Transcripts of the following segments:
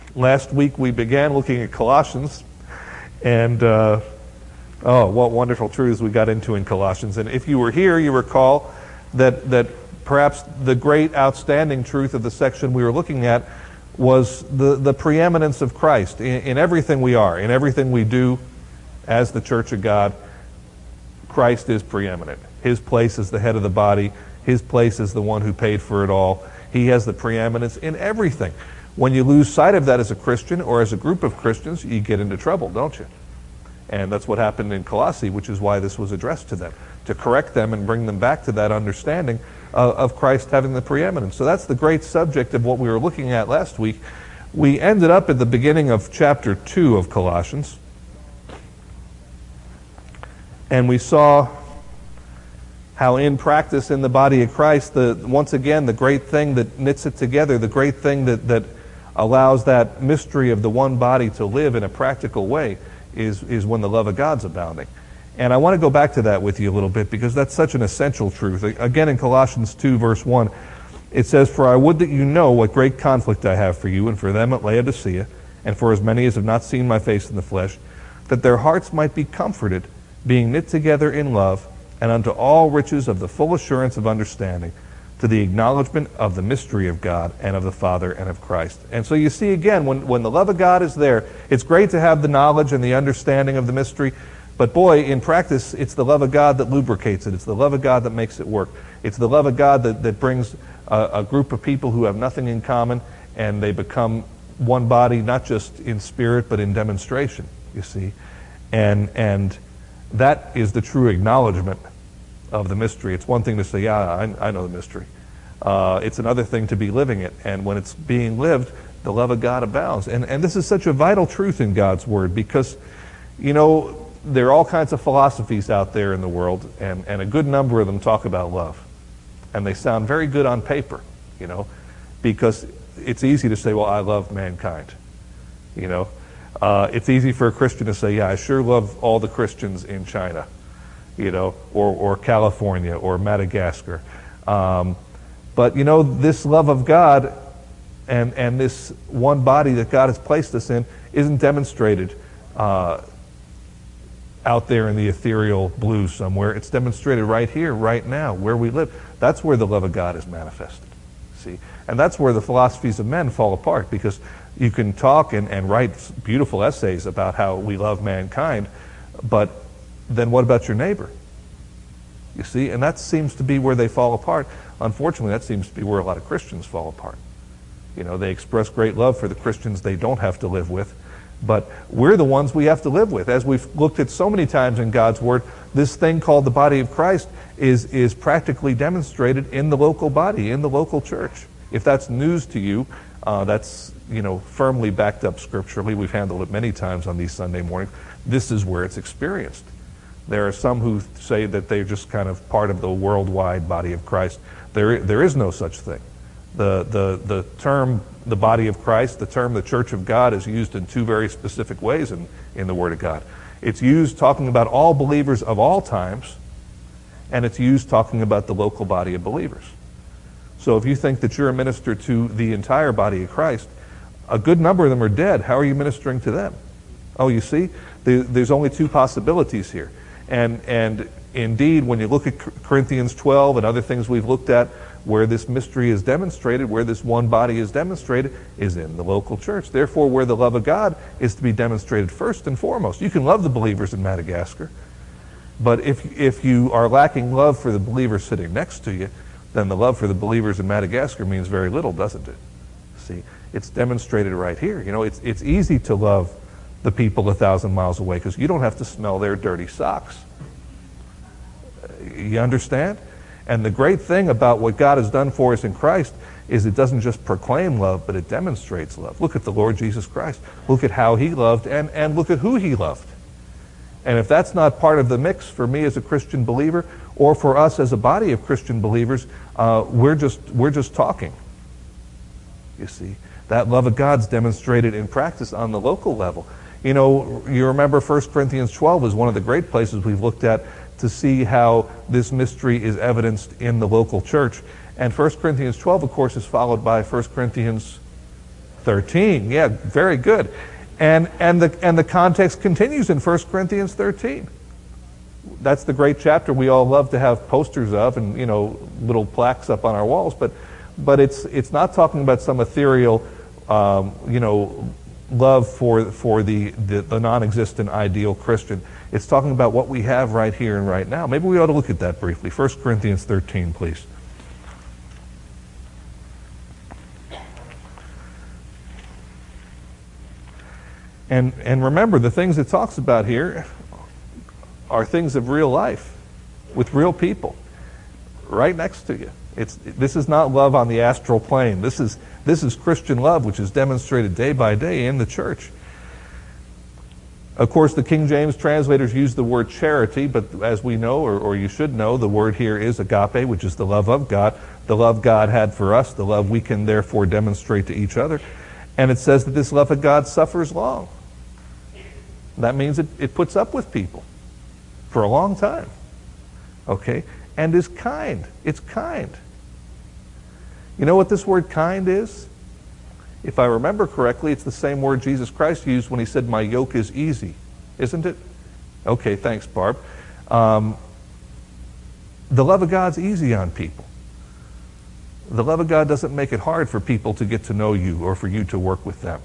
Last week we began looking at Colossians, and oh, what wonderful truths we got into in Colossians. And if you were here, you recall that perhaps the great outstanding truth of the section we were looking at was the preeminence of Christ in everything we are, in everything we do as the Church of God. Christ is preeminent. His place is the head of the body. His place is the one who paid for it all. He has the preeminence in everything. When you lose sight of that as a Christian or as a group of Christians, you get into trouble, don't you? And that's what happened in Colossae, which is why this was addressed to them, to correct them and bring them back to that understanding of Christ having the preeminence. So that's the great subject of what we were looking at last week. We ended up at the beginning of chapter 2 of Colossians, and we saw how in practice in the body of Christ, once again, the great thing that knits it together, the great thing that allows that mystery of the one body to live in a practical way is when the love of God's abounding. And I want to go back to that with you a little bit because that's such an essential truth. Again, in Colossians 2, verse 1, it says, "For I would that you know what great conflict I have for you and for them at Laodicea, and for as many as have not seen my face in the flesh, that their hearts might be comforted, being knit together in love, and unto all riches of the full assurance of understanding, to the acknowledgement of the mystery of God and of the Father and of Christ." And so you see again, when the love of God is there, it's great to have the knowledge and the understanding of the mystery, but boy, in practice, it's the love of God that lubricates it. It's the love of God that makes it work. It's the love of God that brings a group of people who have nothing in common, and they become one body, not just in spirit, but in demonstration, you see. And that is the true acknowledgement of the mystery. It's one thing to say, yeah, I know the mystery. It's another thing to be living it. And when it's being lived, the love of God abounds. And this is such a vital truth in God's Word because, you know, there are all kinds of philosophies out there in the world, and a good number of them talk about love. And they sound very good on paper, you know, because it's easy to say, well, I love mankind, you know. It's easy for a Christian to say, yeah, I sure love all the Christians in China, you know, or California or Madagascar. But, you know, this love of God and this one body that God has placed us in isn't demonstrated out there in the ethereal blue somewhere. It's demonstrated right here, right now, where we live. That's where the love of God is manifested, see? And that's where the philosophies of men fall apart, because you can talk and write beautiful essays about how we love mankind, but then what about your neighbor? You see, and that seems to be where they fall apart. Unfortunately, that seems to be where a lot of Christians fall apart. You know, they express great love for the Christians they don't have to live with, but we're the ones we have to live with. As we've looked at so many times in God's Word, this thing called the body of Christ is practically demonstrated in the local body, in the local church. If that's news to you, that's, you know, firmly backed up scripturally. We've handled it many times on these Sunday mornings. This is where it's experienced. There are some who say that they're just kind of part of the worldwide body of Christ. There is no such thing. The term the body of Christ, the term the Church of God, is used in two very specific ways in the Word of God. It's used talking about all believers of all times, and it's used talking about the local body of believers. So if you think that you're a minister to the entire body of Christ, a good number of them are dead. How are you ministering to them? Oh, you see, there's only two possibilities here. And indeed, when you look at Corinthians 12 and other things we've looked at, where this mystery is demonstrated, where this one body is demonstrated, is in the local church. Therefore, where the love of God is to be demonstrated first and foremost. You can love the believers in Madagascar, but if you are lacking love for the believers sitting next to you, then the love for the believers in Madagascar means very little, doesn't it? See, it's demonstrated right here. You know, it's easy to love the people 1,000 miles away because you don't have to smell their dirty socks. You understand? And the great thing about what God has done for us in Christ is it doesn't just proclaim love, but it demonstrates love. Look at the Lord Jesus Christ. Look at how he loved and look at who he loved. And if that's not part of the mix for me as a Christian believer, or for us as a body of Christian believers, we're just talking. You see, that love of God's demonstrated in practice on the local level. You know, you remember 1 Corinthians 12 is one of the great places we've looked at to see how this mystery is evidenced in the local church. And 1 Corinthians 12, of course, is followed by 1 Corinthians 13. Yeah, very good. And the context continues in 1 Corinthians 13. That's the great chapter we all love to have posters of and, little plaques up on our walls. But it's not talking about some ethereal, love for the non-existent ideal Christian. It's talking about what we have right here and right now. Maybe we ought to look at that briefly. 1 Corinthians 13, please. And remember, the things it talks about here are things of real life, with real people, right next to you. This is not love on the astral plane. This is Christian love, which is demonstrated day by day in the church. Of course, the King James translators use the word charity, but as we know, or you should know, the word here is agape, which is the love of God, the love God had for us, the love we can therefore demonstrate to each other. And it says that this love of God suffers long. That means it puts up with people for a long time, okay? And is kind. It's kind. You know what this word kind is? If I remember correctly, it's the same word Jesus Christ used when he said, my yoke is easy, isn't it? Okay, thanks, Barb. The love of God's easy on people. The love of God doesn't make it hard for people to get to know you or for you to work with them.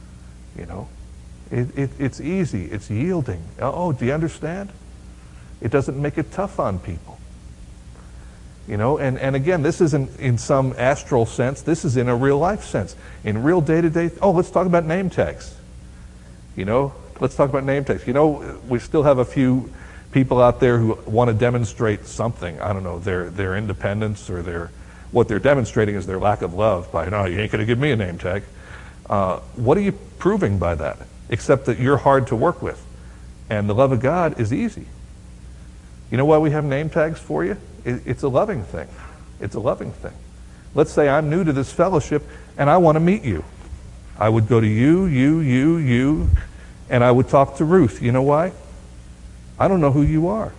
It's easy. It's yielding. Oh, do you understand? It doesn't make it tough on people. And again, this isn't in some astral sense. This is in a real life sense. In real day-to-day, let's talk about name tags. Let's talk about name tags. We still have a few people out there who want to demonstrate something. I don't know, their independence or what they're demonstrating is their lack of love by, no, you ain't going to give me a name tag. What are you proving by that? Except that you're hard to work with. And the love of God is easy. You know why we have name tags for you? It's a loving thing. It's a loving thing. Let's say I'm new to this fellowship and I want to meet you. I would go to you, and I would talk to Ruth. You know why? I don't know who you are.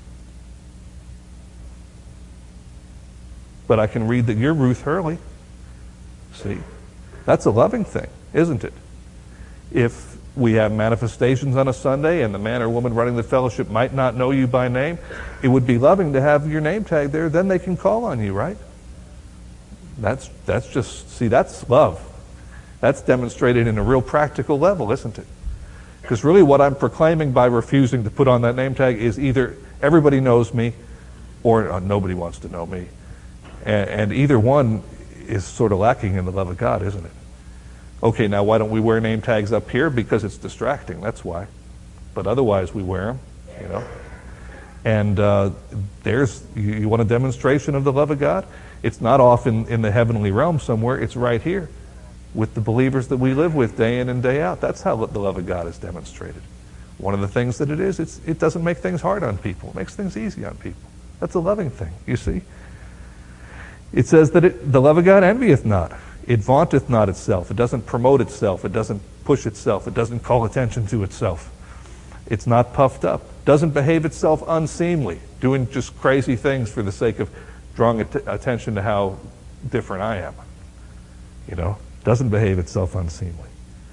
But I can read that you're Ruth Hurley. See? That's a loving thing, isn't it? If we have manifestations on a Sunday and the man or woman running the fellowship might not know you by name, it would be loving to have your name tag there. Then they can call on you, right? That's love. That's demonstrated in a real practical level, isn't it? Because really what I'm proclaiming by refusing to put on that name tag is either everybody knows me or nobody wants to know me. And either one is sort of lacking in the love of God, isn't it? Okay, now why don't we wear name tags up here? Because it's distracting, that's why. But otherwise we wear them, And you want a demonstration of the love of God? It's not off in the heavenly realm somewhere, it's right here with the believers that we live with day in and day out. That's how the love of God is demonstrated. One of the things that it is, it doesn't make things hard on people. It makes things easy on people. That's a loving thing, you see. It says that the love of God envieth not. It vaunteth not itself. It doesn't promote itself. It doesn't push itself. It doesn't call attention to itself. It's not puffed up. Doesn't behave itself unseemly, doing just crazy things for the sake of drawing attention to how different I am. Doesn't behave itself unseemly.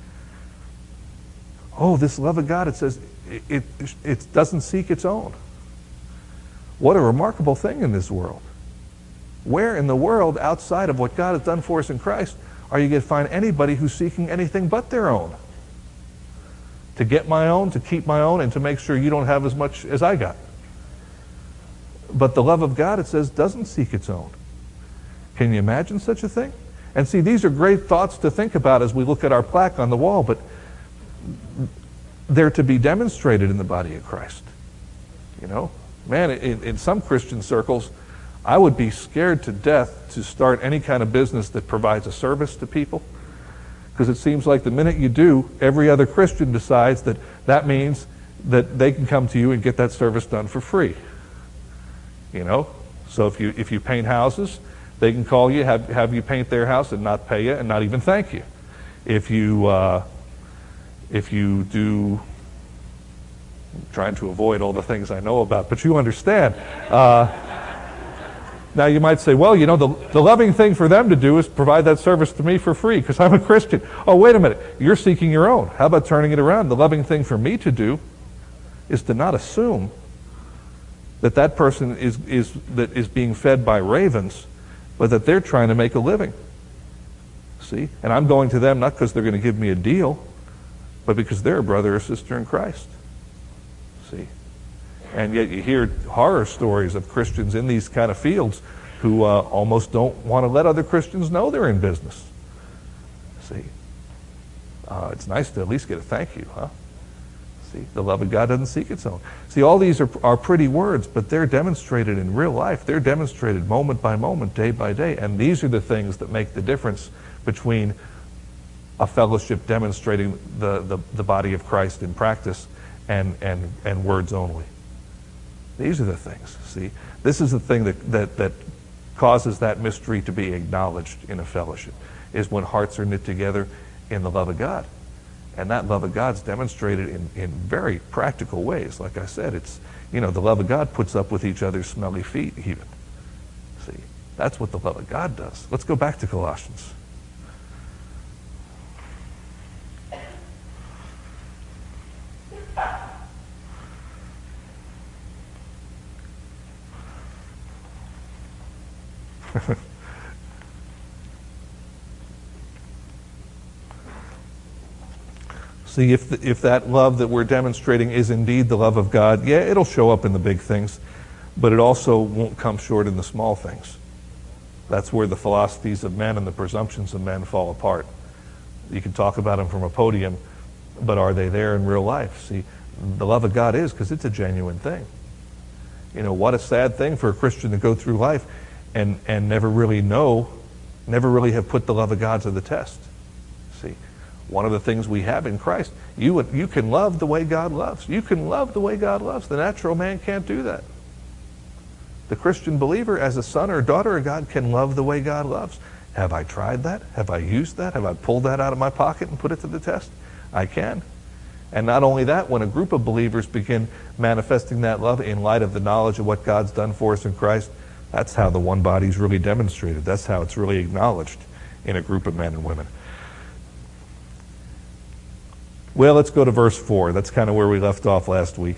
Oh, this love of God, it says, it doesn't seek its own. What a remarkable thing in this world. Where in the world, outside of what God has done for us in Christ, are you going to find anybody who's seeking anything but their own? To get my own, to keep my own, and to make sure you don't have as much as I got. But the love of God, it says, doesn't seek its own. Can you imagine such a thing? And see, these are great thoughts to think about as we look at our plaque on the wall, but they're to be demonstrated in the body of Christ. Man, in some Christian circles, I would be scared to death to start any kind of business that provides a service to people, because it seems like the minute you do, every other Christian decides that means that they can come to you and get that service done for free. So if you paint houses, they can call you, have you paint their house and not pay you and not even thank you. If you do, I'm trying to avoid all the things I know about, but you understand. Now you might say, well, the loving thing for them to do is provide that service to me for free because I'm a Christian. Oh, wait a minute. You're seeking your own. How about turning it around? The loving thing for me to do is to not assume that that person is being fed by ravens, but that they're trying to make a living. See? And I'm going to them not because they're going to give me a deal, but because they're a brother or sister in Christ. See? And yet you hear horror stories of Christians in these kind of fields who almost don't want to let other Christians know they're in business. See? It's nice to at least get a thank you, huh? See? The love of God doesn't seek its own. See, all these are pretty words, but they're demonstrated in real life. They're demonstrated moment by moment, day by day. And these are the things that make the difference between a fellowship demonstrating the body of Christ in practice and words only. These are the things, see? This is the thing that causes that mystery to be acknowledged in a fellowship, is when hearts are knit together in the love of God. And that love of God's demonstrated in very practical ways. Like I said, it's, the love of God puts up with each other's smelly feet even. See, that's what the love of God does. Let's go back to Colossians. See, if that love that we're demonstrating is indeed the love of God, yeah, it'll show up in the big things, but it also won't come short in the small things. That's where the philosophies of men and the presumptions of men fall apart. You can talk about them from a podium, but are they there in real life? See, the love of God is, because it's a genuine thing. What a sad thing for a Christian to go through life and never really have put the love of God to the test. See, one of the things we have in Christ, you can love the way God loves. You can love the way God loves. The natural man can't do that. The Christian believer, as a son or daughter of God, can love the way God loves. Have I tried that? Have I used that? Have I pulled that out of my pocket and put it to the test? I can. And not only that, when a group of believers begin manifesting that love in light of the knowledge of what God's done for us in Christ, that's how the one body is really demonstrated. That's how it's really acknowledged in a group of men and women. Well, let's go to verse 4. That's kind of where we left off last week.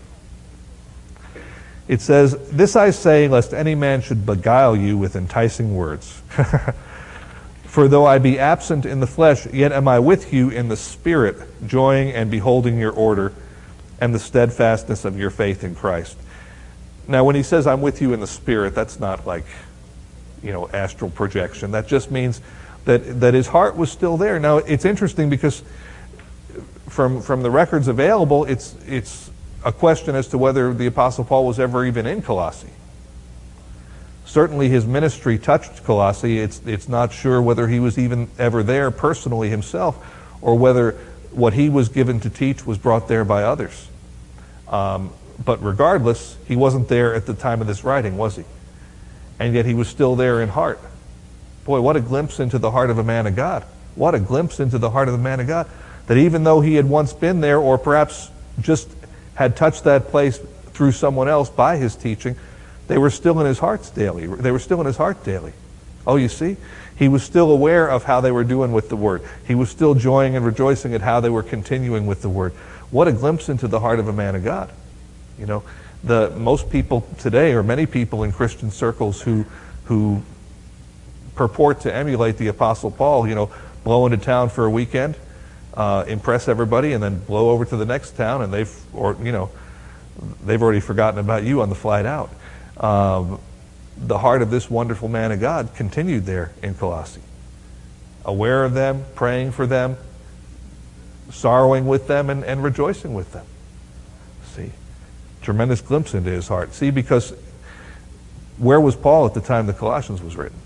It says, "This I say, lest any man should beguile you with enticing words. For though I be absent in the flesh, yet am I with you in the spirit, joying and beholding your order and the steadfastness of your faith in Christ." Now, when he says, "I'm with you in the spirit," that's not like, astral projection. That just means that his heart was still there. Now, it's interesting because from the records available, it's a question as to whether the Apostle Paul was ever even in Colossae. Certainly his ministry touched Colossae. It's not sure whether he was even ever there personally himself, or whether what he was given to teach was brought there by others. But regardless, he wasn't there at the time of this writing, was he? And yet he was still there in heart. Boy, what a glimpse into the heart of a man of God. What a glimpse into the heart of the man of God. That even though he had once been there, or perhaps just had touched that place through someone else by his teaching, they were still in his heart daily. They were still in his heart daily. Oh, you see? He was still aware of how they were doing with the Word. He was still joying and rejoicing at how they were continuing with the Word. What a glimpse into the heart of a man of God. Most people today, or many people in Christian circles who purport to emulate the Apostle Paul, blow into town for a weekend, impress everybody, and then blow over to the next town, and they've already forgotten about you on the flight out. The heart of this wonderful man of God continued there in Colossae. Aware of them, praying for them, sorrowing with them, and rejoicing with them. See? Tremendous glimpse into his heart. See, because where was Paul at the time the Colossians was written?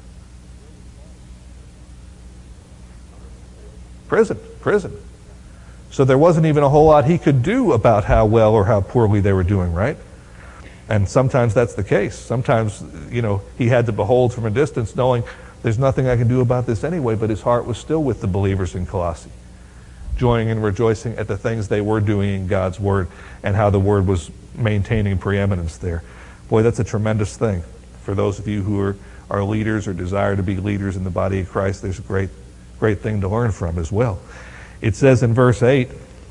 Prison. So there wasn't even a whole lot he could do about how well or how poorly they were doing, right? And sometimes that's the case. Sometimes, he had to behold from a distance, knowing there's nothing I can do about this anyway, but his heart was still with the believers in Colossae, joying and rejoicing at the things they were doing in God's Word and how the Word was maintaining preeminence there. Boy, that's a tremendous thing. For those of you who are leaders or desire to be leaders in the body of Christ, there's a great thing to learn from as well. It says in verse 8,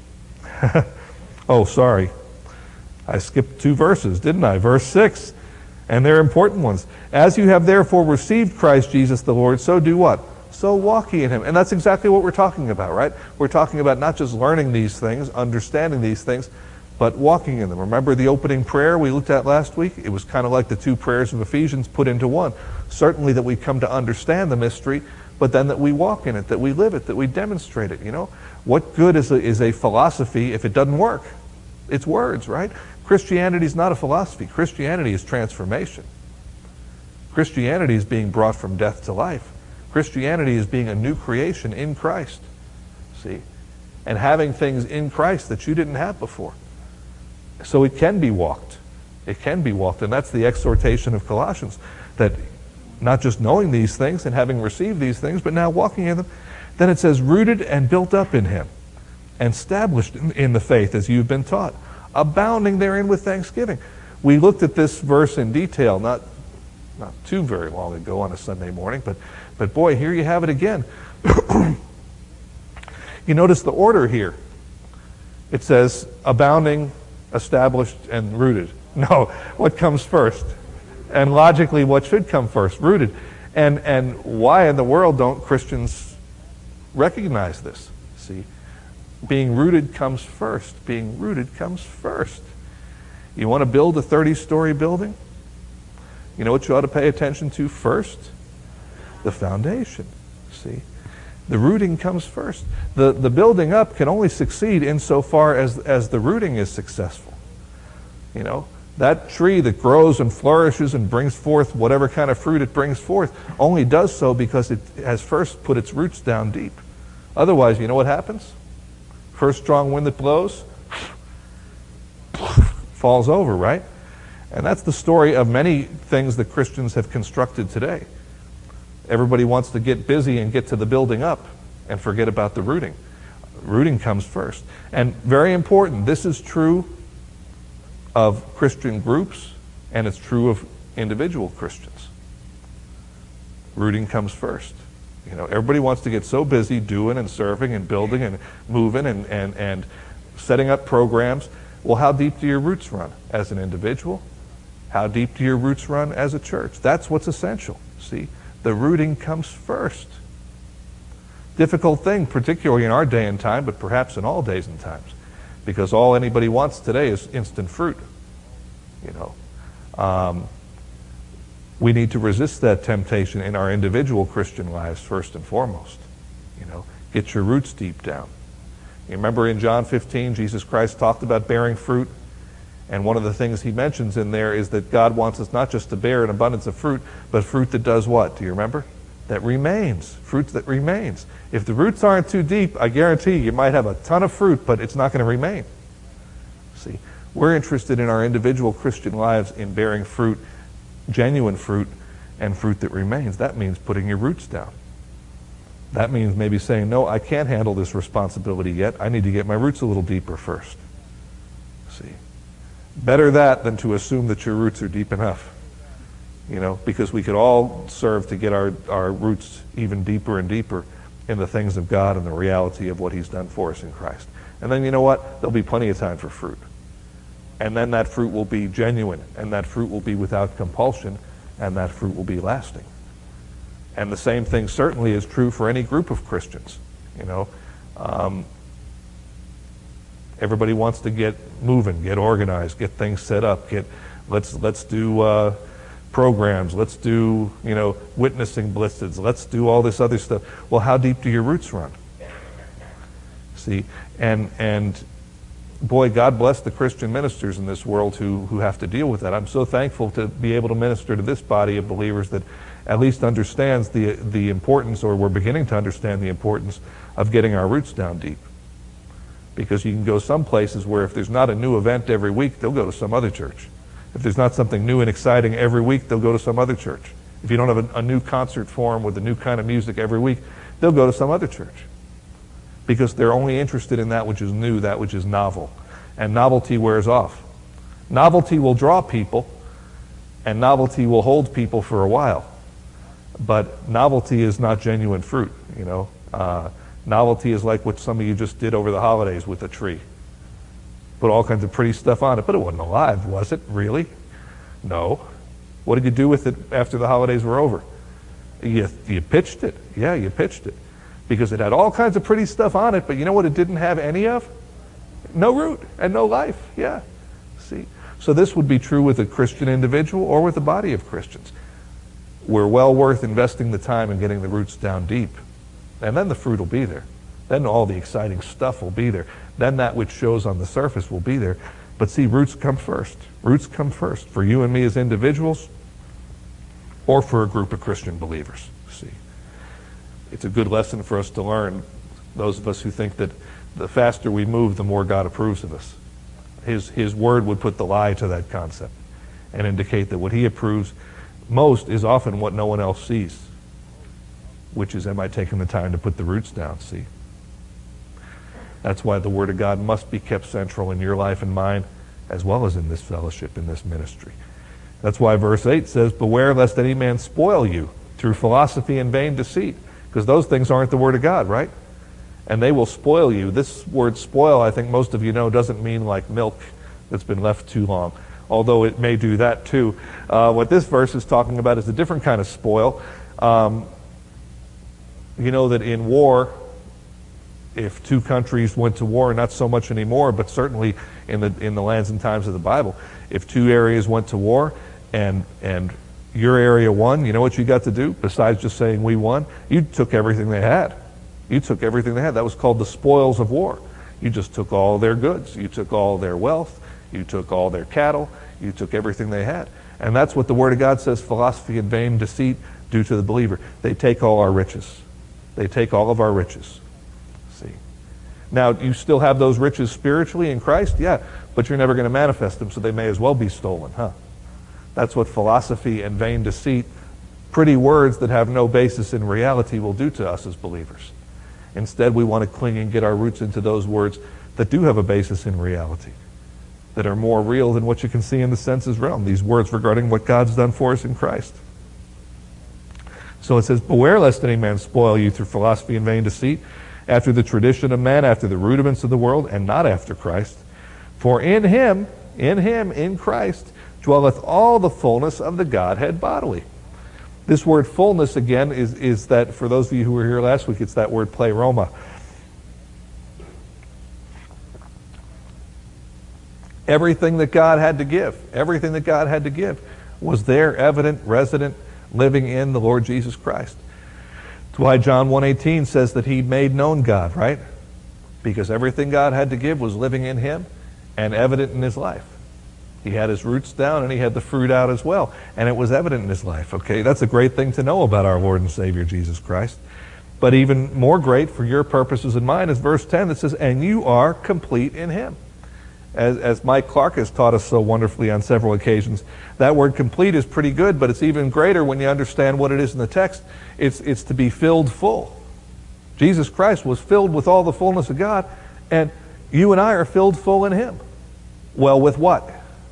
oh, sorry, I skipped 2 verses, didn't I? Verse 6, and they're important ones. As you have therefore received Christ Jesus the Lord, so do what? So walk ye in him. And that's exactly what we're talking about, right? We're talking about not just learning these things, understanding these things, but walking in them. Remember the opening prayer we looked at last week? It was kind of like the 2 prayers of Ephesians put into one. Certainly that we come to understand the mystery, but then that we walk in it, that we live it, that we demonstrate it, you know? What good is a philosophy if it doesn't work? It's words, right? Christianity is not a philosophy. Christianity is transformation. Christianity is being brought from death to life. Christianity is being a new creation in Christ, see? And having things in Christ that you didn't have before. So it can be walked. It can be walked. And that's the exhortation of Colossians, that not just knowing these things and having received these things, but now walking in them. Then it says, rooted and built up in him, and established in the faith as you've been taught, abounding therein with thanksgiving. We looked at this verse in detail, not too very long ago on a Sunday morning, but boy, here you have it again. You notice the order here. It says abounding, established, and rooted. No, what comes first? And logically, what should come first? Rooted. And why in the world don't Christians recognize this? See, being rooted comes first. Being rooted comes first. You want to build a 30-story building? You know what you ought to pay attention to first? The foundation. See, the rooting comes first. The building up can only succeed insofar as the rooting is successful. You know, that tree that grows and flourishes and brings forth whatever kind of fruit it brings forth only does so because it has first put its roots down deep. Otherwise, you know what happens? First strong wind that blows, falls over, right? And that's the story of many things that Christians have constructed today. Everybody wants to get busy and get to the building up and forget about the rooting. Rooting comes first. And very important, this is true of Christian groups, and it's true of individual Christians. Rooting comes first. You know, everybody wants to get so busy doing and serving and building and moving and setting up programs. Well, how deep do your roots run as an individual? How deep do your roots run as a church? That's what's essential. See, the rooting comes first. Difficult thing, particularly in our day and time, but perhaps in all days and times, because all anybody wants today is instant fruit. You know, we need to resist that temptation in our individual Christian lives first and foremost. You know, get your roots deep down. You remember in John 15, Jesus Christ talked about bearing fruit, and one of the things he mentions in there is that God wants us not just to bear an abundance of fruit, but fruit that does what? Do you remember? That remains. Fruit that remains. If the roots aren't too deep, I guarantee you might have a ton of fruit, but it's not going to remain. See, we're interested in our individual Christian lives in bearing fruit, genuine fruit, and fruit that remains. That means putting your roots down. That means maybe saying, no, I can't handle this responsibility yet. I need to get my roots a little deeper first. See, better that than to assume that your roots are deep enough. You know, because we could all serve to get our roots even deeper and deeper in the things of God and the reality of what he's done for us in Christ. And then you know what? There'll be plenty of time for fruit. And then that fruit will be genuine, and that fruit will be without compulsion, and that fruit will be lasting. And the same thing certainly is true for any group of Christians. You know, everybody wants to get moving, get organized, get things set up. Let's do programs. Let's do, you know, witnessing blitzes. Let's do all this other stuff. Well, how deep do your roots run? See, and boy, God bless the Christian ministers in this world who have to deal with that. I'm so thankful to be able to minister to this body of believers that at least understands the importance, or we're beginning to understand the importance of getting our roots down deep. Because you can go some places where if there's not a new event every week, they'll go to some other church. If there's not something new and exciting every week, they'll go to some other church. If you don't have a new concert form with a new kind of music every week, they'll go to some other church. Because they're only interested in that which is new, that which is novel. And novelty wears off. Novelty will draw people, And novelty will hold people for a while. But novelty is not genuine fruit, you know. Novelty is like what some of you just did over the holidays with a tree. Put all kinds of pretty stuff on it, but it wasn't alive, was it? Really? No. What did you do with it after the holidays were over? You pitched it. Yeah, you pitched it. Because it had all kinds of pretty stuff on it, but you know what it didn't have any of? No root and no life. Yeah. See? So this would be true with a Christian individual or with a body of Christians. We're well worth investing the time and getting the roots down deep. And then the fruit will be there. Then all the exciting stuff will be there. Then that which shows on the surface will be there. But see, roots come first. Roots come first for you and me as individuals or for a group of Christian believers. See, it's a good lesson for us to learn, those of us who think that the faster we move, the more God approves of us. His word would put the lie to that concept and indicate that what he approves most is often what no one else sees, which is, am I taking the time to put the roots down? See? That's why the Word of God must be kept central in your life and mine, as well as in this fellowship, in this ministry. That's why verse 8 says, beware lest any man spoil you through philosophy and vain deceit, because those things aren't the Word of God, right? And they will spoil you. This word spoil, I think most of you know, doesn't mean like milk that's been left too long, although it may do that too. What this verse is talking about is a different kind of spoil. You know that in war, if two countries went to war, not so much anymore, but certainly in the lands and times of the Bible, if two areas went to war and your area won, you know what you got to do besides just saying we won? You took everything they had. You took everything they had. That was called the spoils of war. You just took all their goods. You took all their wealth. You took all their cattle. You took everything they had. And that's what the Word of God says, philosophy and vain deceit do to the believer. They take all our riches. They take all of our riches. See? Now, you still have those riches spiritually in Christ? Yeah, but you're never going to manifest them, so they may as well be stolen, huh? That's what philosophy and vain deceit, pretty words that have no basis in reality, will do to us as believers. Instead, we want to cling and get our roots into those words that do have a basis in reality, that are more real than what you can see in the senses realm, these words regarding what God's done for us in Christ. So it says, beware lest any man spoil you through philosophy and vain deceit, after the tradition of man, after the rudiments of the world, and not after Christ. For in him, in Christ, dwelleth all the fullness of the Godhead bodily. This word fullness, again, is that, for those of you who were here last week, it's that word pleroma. Everything that God had to give, was there, evident, resident, living in the Lord Jesus Christ. That's why John 1:18 says that he made known God, right? Because everything God had to give was living in him and evident in his life. He had his roots down and he had the fruit out as well. And it was evident in his life, okay? That's a great thing to know about our Lord and Savior Jesus Christ. But even more great for your purposes and mine is verse 10 that says, and you are complete in him. As Mike Clark has taught us so wonderfully on several occasions, that word complete is pretty good, but it's even greater when you understand what it is in the text. It's to be filled full. Jesus Christ was filled with all the fullness of God, and you and I are filled full in him. Well, with what?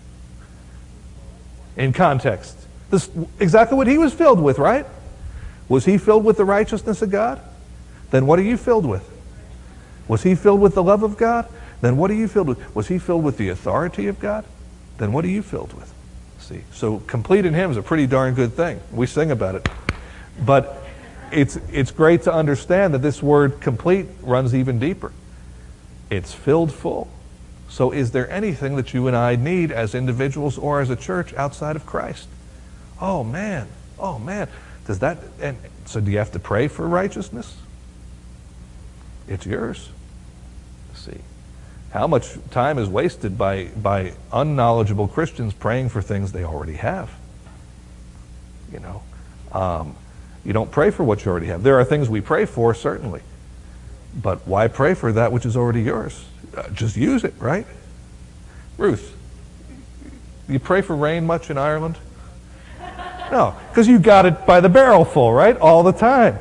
In context. This exactly what he was filled with, right? Was he filled with the righteousness of God? Then what are you filled with? Was he filled with the love of God? Then what are you filled with? Was he filled with the authority of God? Then what are you filled with? See, so complete in him is a pretty darn good thing. We sing about it. But it's great to understand that this word complete runs even deeper. It's filled full. So is there anything that you and I need as individuals or as a church outside of Christ? Oh man. Does that, and so do you have to pray for righteousness? It's yours. See. How much time is wasted by unknowledgeable Christians praying for things they already have? You know, you don't pray for what you already have. There are things we pray for, certainly. But why pray for that which is already yours? Just use it, right? Ruth, you pray for rain much in Ireland? No, because you got it by the barrel full, right? All the time.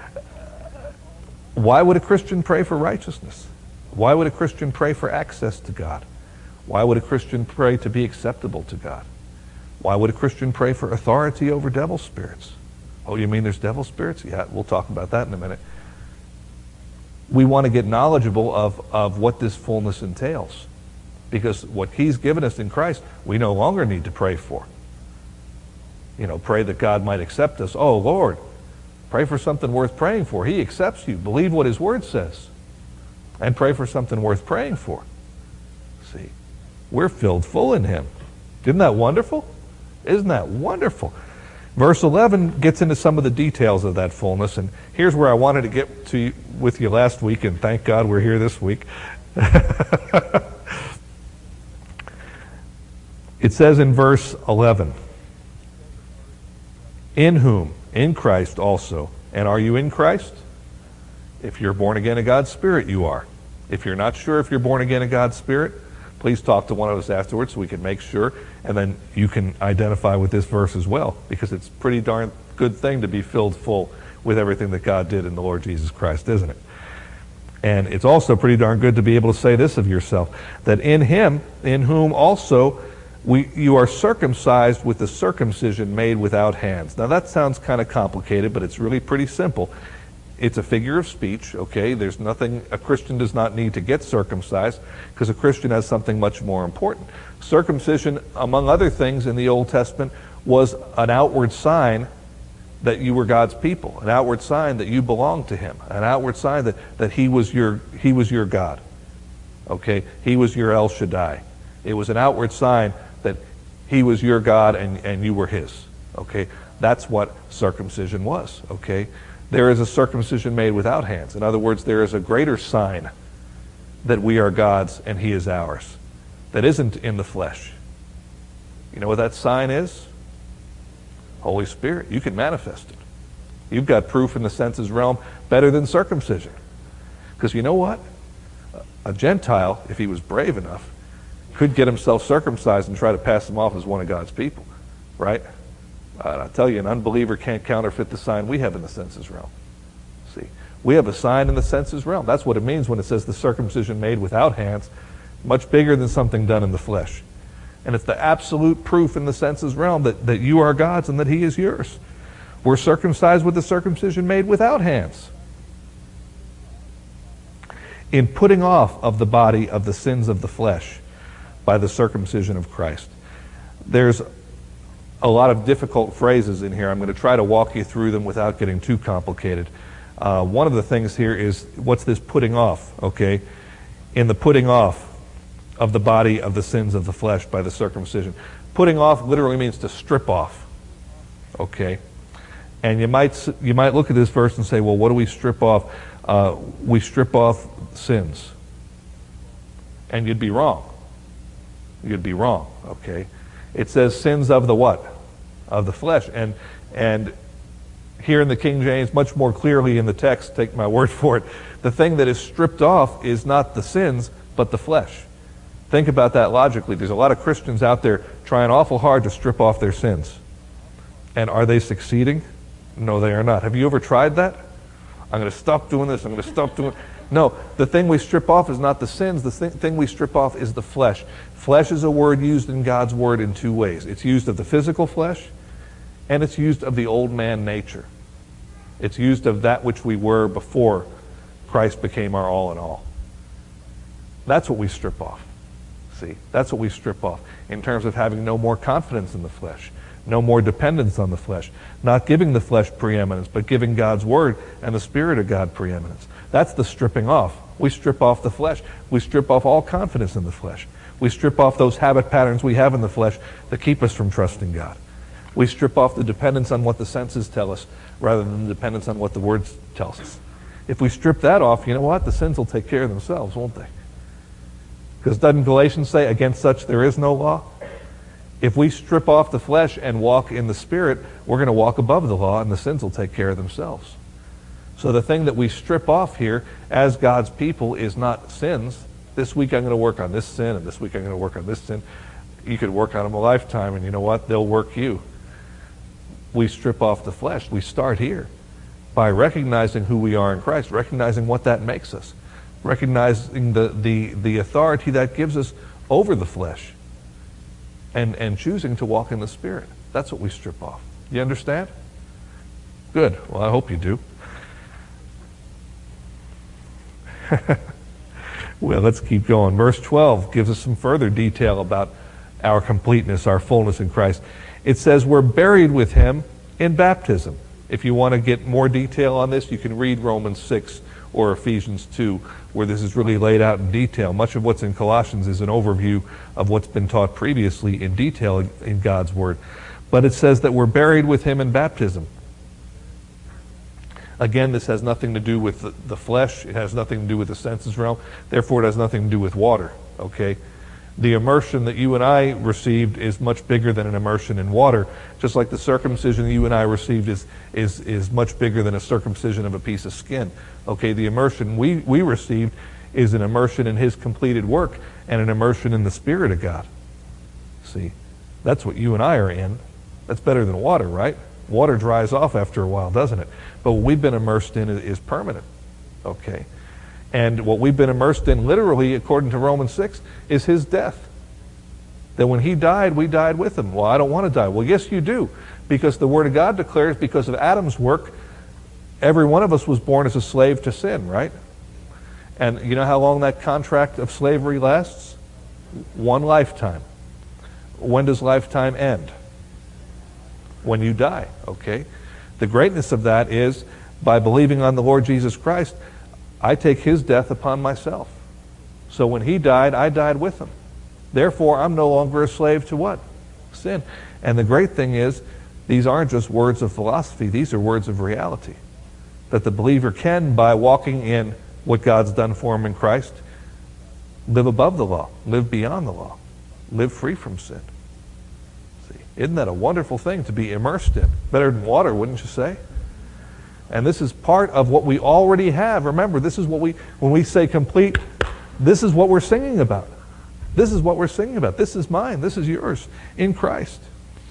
Why would a Christian pray for righteousness? Why would a Christian pray for access to God? Why would a Christian pray to be acceptable to God? Why would a Christian pray for authority over devil spirits? Oh, you mean there's devil spirits? Yeah, we'll talk about that in a minute. We want to get knowledgeable of what this fullness entails, because what he's given us in Christ, we no longer need to pray for. Pray that God might accept us. Oh, Lord, pray for something worth praying for. He accepts you. Believe what his word says. And pray for something worth praying for. See, we're filled full in him. Isn't that wonderful? Isn't that wonderful? Verse 11 gets into some of the details of that fullness, and here's where I wanted to get to with you last week, and thank God we're here this week. It says in verse 11, in whom, in Christ also. And are you in Christ? If you're born again of God's Spirit, you are. If you're not sure if you're born again of God's Spirit, please talk to one of us afterwards so we can make sure, and then you can identify with this verse as well, because it's a pretty darn good thing to be filled full with everything that God did in the Lord Jesus Christ, isn't it? And it's also pretty darn good to be able to say this of yourself, that in him, in whom also you are circumcised with the circumcision made without hands. Now that sounds kind of complicated, but it's really pretty simple. It's a figure of speech, okay? There's nothing, a Christian does not need to get circumcised, because a Christian has something much more important. Circumcision, among other things in the Old Testament, was an outward sign that you were God's people, an outward sign that you belonged to him, an outward sign that he was your God, okay? He was your El Shaddai. It was an outward sign that he was your God and you were his, okay? That's what circumcision was, okay? There is a circumcision made without hands. In other words, there is a greater sign that we are God's and he is ours, that isn't in the flesh. You know what that sign is? Holy Spirit. You can manifest it. You've got proof in the senses realm better than circumcision. Because you know what? A Gentile, if he was brave enough, could get himself circumcised and try to pass him off as one of God's people, right? I'll tell you, an unbeliever can't counterfeit the sign we have in the senses realm. See, we have a sign in the senses realm. That's what it means when it says the circumcision made without hands, much bigger than something done in the flesh. And it's the absolute proof in the senses realm that you are God's and that he is yours. We're circumcised with the circumcision made without hands, in putting off of the body of the sins of the flesh by the circumcision of Christ. There's a lot of difficult phrases in here. I'm going to try to walk you through them without getting too complicated. One of the things here is, what's this putting off, okay? In the putting off of the body of the sins of the flesh by the circumcision. Putting off literally means to strip off, okay? And you might look at this verse and say, well, what do we strip off? We strip off sins. And you'd be wrong. You'd be wrong, okay? It says sins of the what? Of the flesh. And here in the King James, much more clearly in the text, take my word for it, the thing that is stripped off is not the sins, but the flesh. Think about that logically. There's a lot of Christians out there trying awful hard to strip off their sins. And are they succeeding? No, they are not. Have you ever tried that? I'm going to stop doing this. I'm going to stop doing... No, the thing we strip off is not the sins. The thing we strip off is the flesh. Flesh is a word used in God's word in two ways. It's used of the physical flesh, and it's used of the old man nature. It's used of that which we were before Christ became our all in all. That's what we strip off. See, that's what we strip off in terms of having no more confidence in the flesh, no more dependence on the flesh, not giving the flesh preeminence, but giving God's word and the Spirit of God preeminence. That's the stripping off. We strip off the flesh. We strip off all confidence in the flesh. We strip off those habit patterns we have in the flesh that keep us from trusting God. We strip off the dependence on what the senses tell us rather than the dependence on what the Word tells us. If we strip that off, you know what? The sins will take care of themselves, won't they? Because doesn't Galatians say, against such there is no law? If we strip off the flesh and walk in the Spirit, we're going to walk above the law and the sins will take care of themselves. So the thing that we strip off here as God's people is not sins. This week I'm going to work on this sin, and this week I'm going to work on this sin. You could work on them a lifetime, and you know what? They'll work you. We strip off the flesh. We start here by recognizing who we are in Christ, recognizing what that makes us, recognizing the authority that gives us over the flesh. and choosing to walk in the Spirit. That's what we strip off. You understand? Good. Well, I hope you do. Well, let's keep going. Verse 12 gives us some further detail about our completeness, our fullness in Christ. It says we're buried with him in baptism. If you want to get more detail on this, you can read Romans 6 or Ephesians 2, where this is really laid out in detail. Much of what's in Colossians is an overview of what's been taught previously in detail in God's Word. But it says that we're buried with him in baptism. Again, this has nothing to do with the flesh. It has nothing to do with the senses realm. Therefore, it has nothing to do with water. Okay? The immersion that you and I received is much bigger than an immersion in water. Just like the circumcision you and I received is much bigger than a circumcision of a piece of skin. Okay? The immersion we received is an immersion in his completed work and an immersion in the Spirit of God. See? That's what you and I are in. That's better than water, right? Water dries off after a while, doesn't it? But what we've been immersed in is permanent. Okay? And what we've been immersed in, literally, according to Romans 6, is his death. That when he died, we died with him. Well, I don't want to die. Well, yes, you do. Because the Word of God declares, because of Adam's work, every one of us was born as a slave to sin, right? And you know how long that contract of slavery lasts? One lifetime. When does lifetime end? When you die, okay? The greatness of that is, by believing on the Lord Jesus Christ, I take his death upon myself. So when he died, I died with him. Therefore, I'm no longer a slave to what? Sin. And the great thing is, these aren't just words of philosophy, these are words of reality. That the believer can, by walking in what God's done for him in Christ, live above the law, live beyond the law, live free from sin. Isn't that a wonderful thing to be immersed in? Better than water, wouldn't you say? And this is part of what we already have. Remember, this is what when we say complete, this is what we're singing about. This is what we're singing about. This is mine. This is yours in Christ.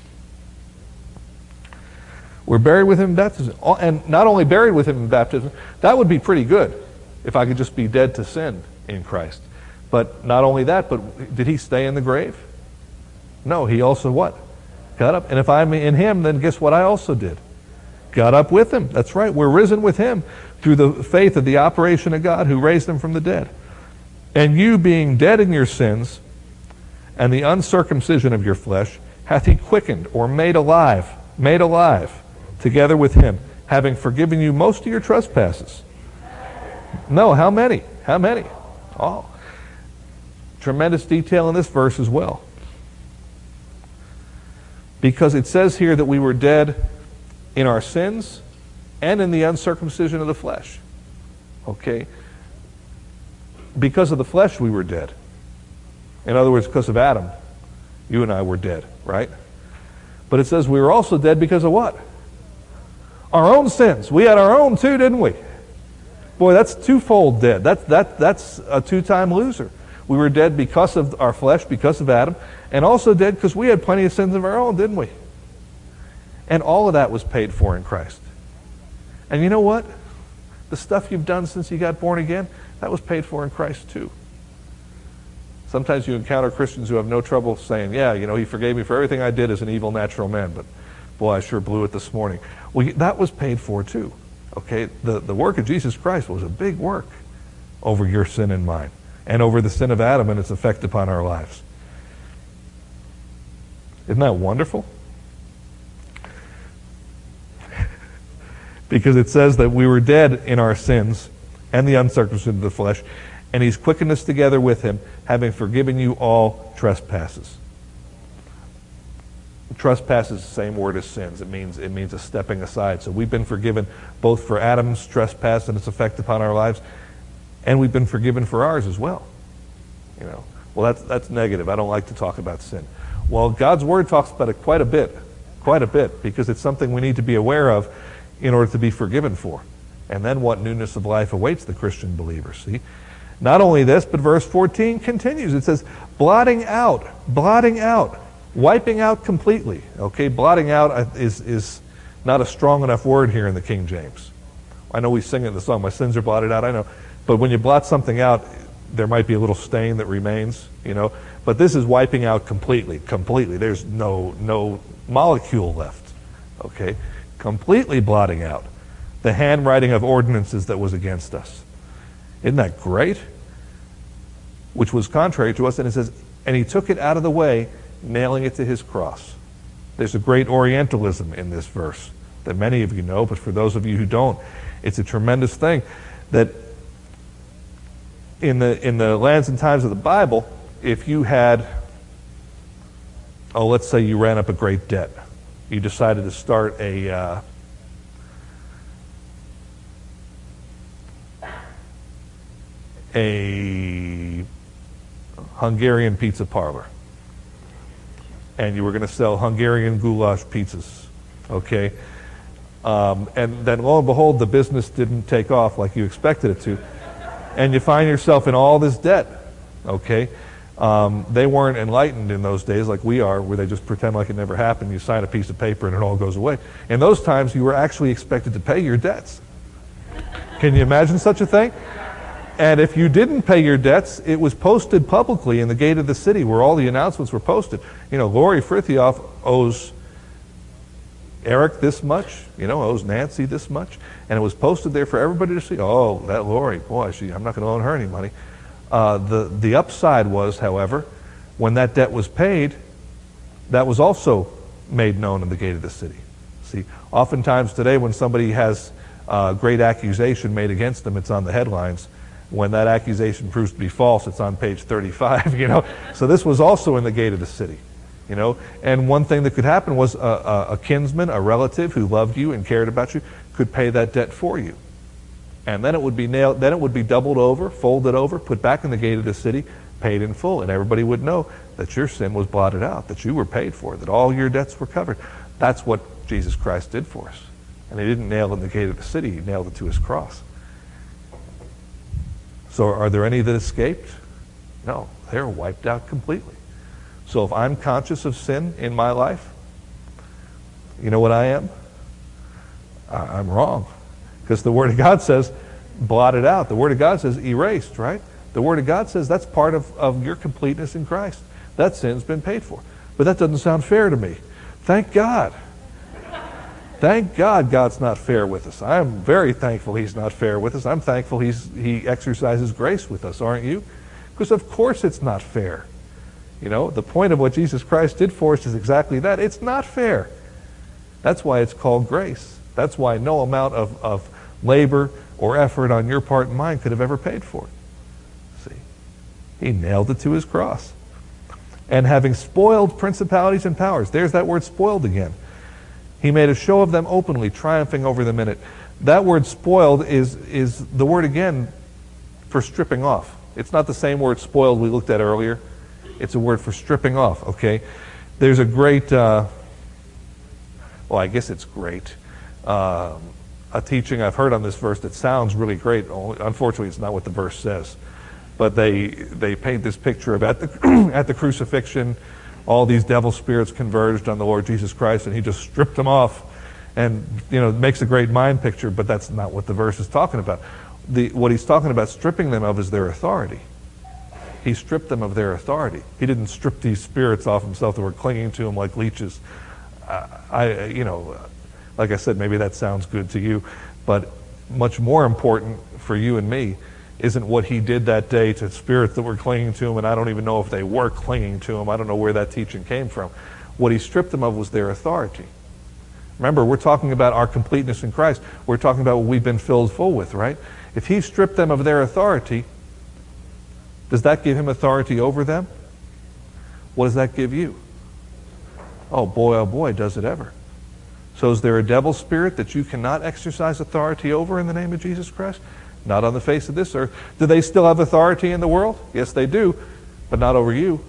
We're buried with him in baptism. And not only buried with him in baptism, that would be pretty good if I could just be dead to sin in Christ. But not only that, but did he stay in the grave? No, he also what? Got up. And if I'm in him, then guess what I also did? Got up with him. That's right. We're risen with him through the faith of the operation of God who raised him from the dead. And you, being dead in your sins and the uncircumcision of your flesh, hath he quickened or made alive together with him, having forgiven you most of your trespasses. No, how many? How many? All. Tremendous detail in this verse as well. Because it says here that we were dead in our sins and in the uncircumcision of the flesh. Okay? Because of the flesh we were dead. In other words, because of Adam, you and I were dead, right? But it says we were also dead because of what? Our own sins. We had our own too, didn't we? Boy, that's twofold dead. That's a two-time loser. We were dead because of our flesh, because of Adam, and also dead because we had plenty of sins of our own, didn't we? And all of that was paid for in Christ. And you know what? The stuff you've done since you got born again, that was paid for in Christ too. Sometimes you encounter Christians who have no trouble saying, yeah, you know, he forgave me for everything I did as an evil natural man, but boy, I sure blew it this morning. Well, that was paid for too. Okay? The work of Jesus Christ was a big work over your sin and mine, and over the sin of Adam and its effect upon our lives. Isn't that wonderful? Because it says that we were dead in our sins and the uncircumcision of the flesh, and he's quickened us together with him, having forgiven you all trespasses. Trespass is the same word as sins. It means a stepping aside. So we've been forgiven both for Adam's trespass and its effect upon our lives, and we've been forgiven for ours as well. You know, well, that's negative. I don't like to talk about sin. Well, God's Word talks about it quite a bit, because it's something we need to be aware of in order to be forgiven for. And then what newness of life awaits the Christian believer, see? Not only this, but verse 14 continues. It says, blotting out, wiping out completely. Okay, blotting out is not a strong enough word here in the King James. I know we sing it in the song, my sins are blotted out, I know. But when you blot something out, there might be a little stain that remains, but this is wiping out completely. There's no molecule left, okay? Completely blotting out the handwriting of ordinances that was against us. Isn't that great? Which was contrary to us, and it says, and he took it out of the way, nailing it to his cross. There's a great Orientalism in this verse that many of you know, but for those of you who don't, it's a tremendous thing that in the lands and times of the Bible, if you had, let's say you ran up a great debt. You decided to start a Hungarian pizza parlor. And you were going to sell Hungarian goulash pizzas, okay? And then lo and behold, the business didn't take off like you expected it to. And you find yourself in all this debt, okay? They weren't enlightened in those days like we are, where they just pretend like it never happened. You sign a piece of paper and it all goes away. In those times, you were actually expected to pay your debts. Can you imagine such a thing? And if you didn't pay your debts, it was posted publicly in the gate of the city where all the announcements were posted. Lori Frithiof owes Eric this much, owes Nancy this much. And it was posted there for everybody to see. Oh, that Lori, boy, I'm not going to loan her any money. The upside was, however, when that debt was paid, that was also made known in the gate of the city. See, oftentimes today when somebody has a great accusation made against them, it's on the headlines. When that accusation proves to be false, it's on page 35, So this was also in the gate of the city, And one thing that could happen was a kinsman, a relative who loved you and cared about you, could pay that debt for you. And then it would be nailed, then it would be doubled over, folded over, put back in the gate of the city, paid in full. And everybody would know that your sin was blotted out, that you were paid for, that all your debts were covered. That's what Jesus Christ did for us. And he didn't nail it in the gate of the city, he nailed it to his cross. So are there any that escaped? No, they're wiped out completely. So if I'm conscious of sin in my life, you know what I am? I'm wrong. Because the Word of God says, blotted out. The Word of God says, erased, right? The Word of God says that's part of your completeness in Christ. That sin's been paid for. But that doesn't sound fair to me. Thank God. Thank God God's not fair with us. I'm very thankful he's not fair with us. I'm thankful he exercises grace with us, aren't you? Because of course it's not fair. The point of what Jesus Christ did for us is exactly that. It's not fair. That's why it's called grace. That's why no amount of labor or effort on your part and mine could have ever paid for it. See? He nailed it to his cross. And having spoiled principalities and powers, there's that word spoiled again. He made a show of them openly, triumphing over them in it. That word spoiled is the word again for stripping off. It's not the same word spoiled we looked at earlier. It's a word for stripping off, okay? There's a great, I guess it's great, a teaching I've heard on this verse that sounds really great. Unfortunately, it's not what the verse says. But they paint this picture of at the crucifixion, all these devil spirits converged on the Lord Jesus Christ, and he just stripped them off. And, it makes a great mind picture, but that's not what the verse is talking about. What he's talking about stripping them of is their authority. He stripped them of their authority. He didn't strip these spirits off himself that were clinging to him like leeches. Like I said, maybe that sounds good to you, but much more important for you and me isn't what he did that day to spirits that were clinging to him, and I don't even know if they were clinging to him. I don't know where that teaching came from. What he stripped them of was their authority. Remember, we're talking about our completeness in Christ. We're talking about what we've been filled full with, right? If he stripped them of their authority, does that give him authority over them? What does that give you? Oh boy, does it ever. So is there a devil spirit that you cannot exercise authority over in the name of Jesus Christ? Not on the face of this earth. Do they still have authority in the world? Yes, they do, but not over you.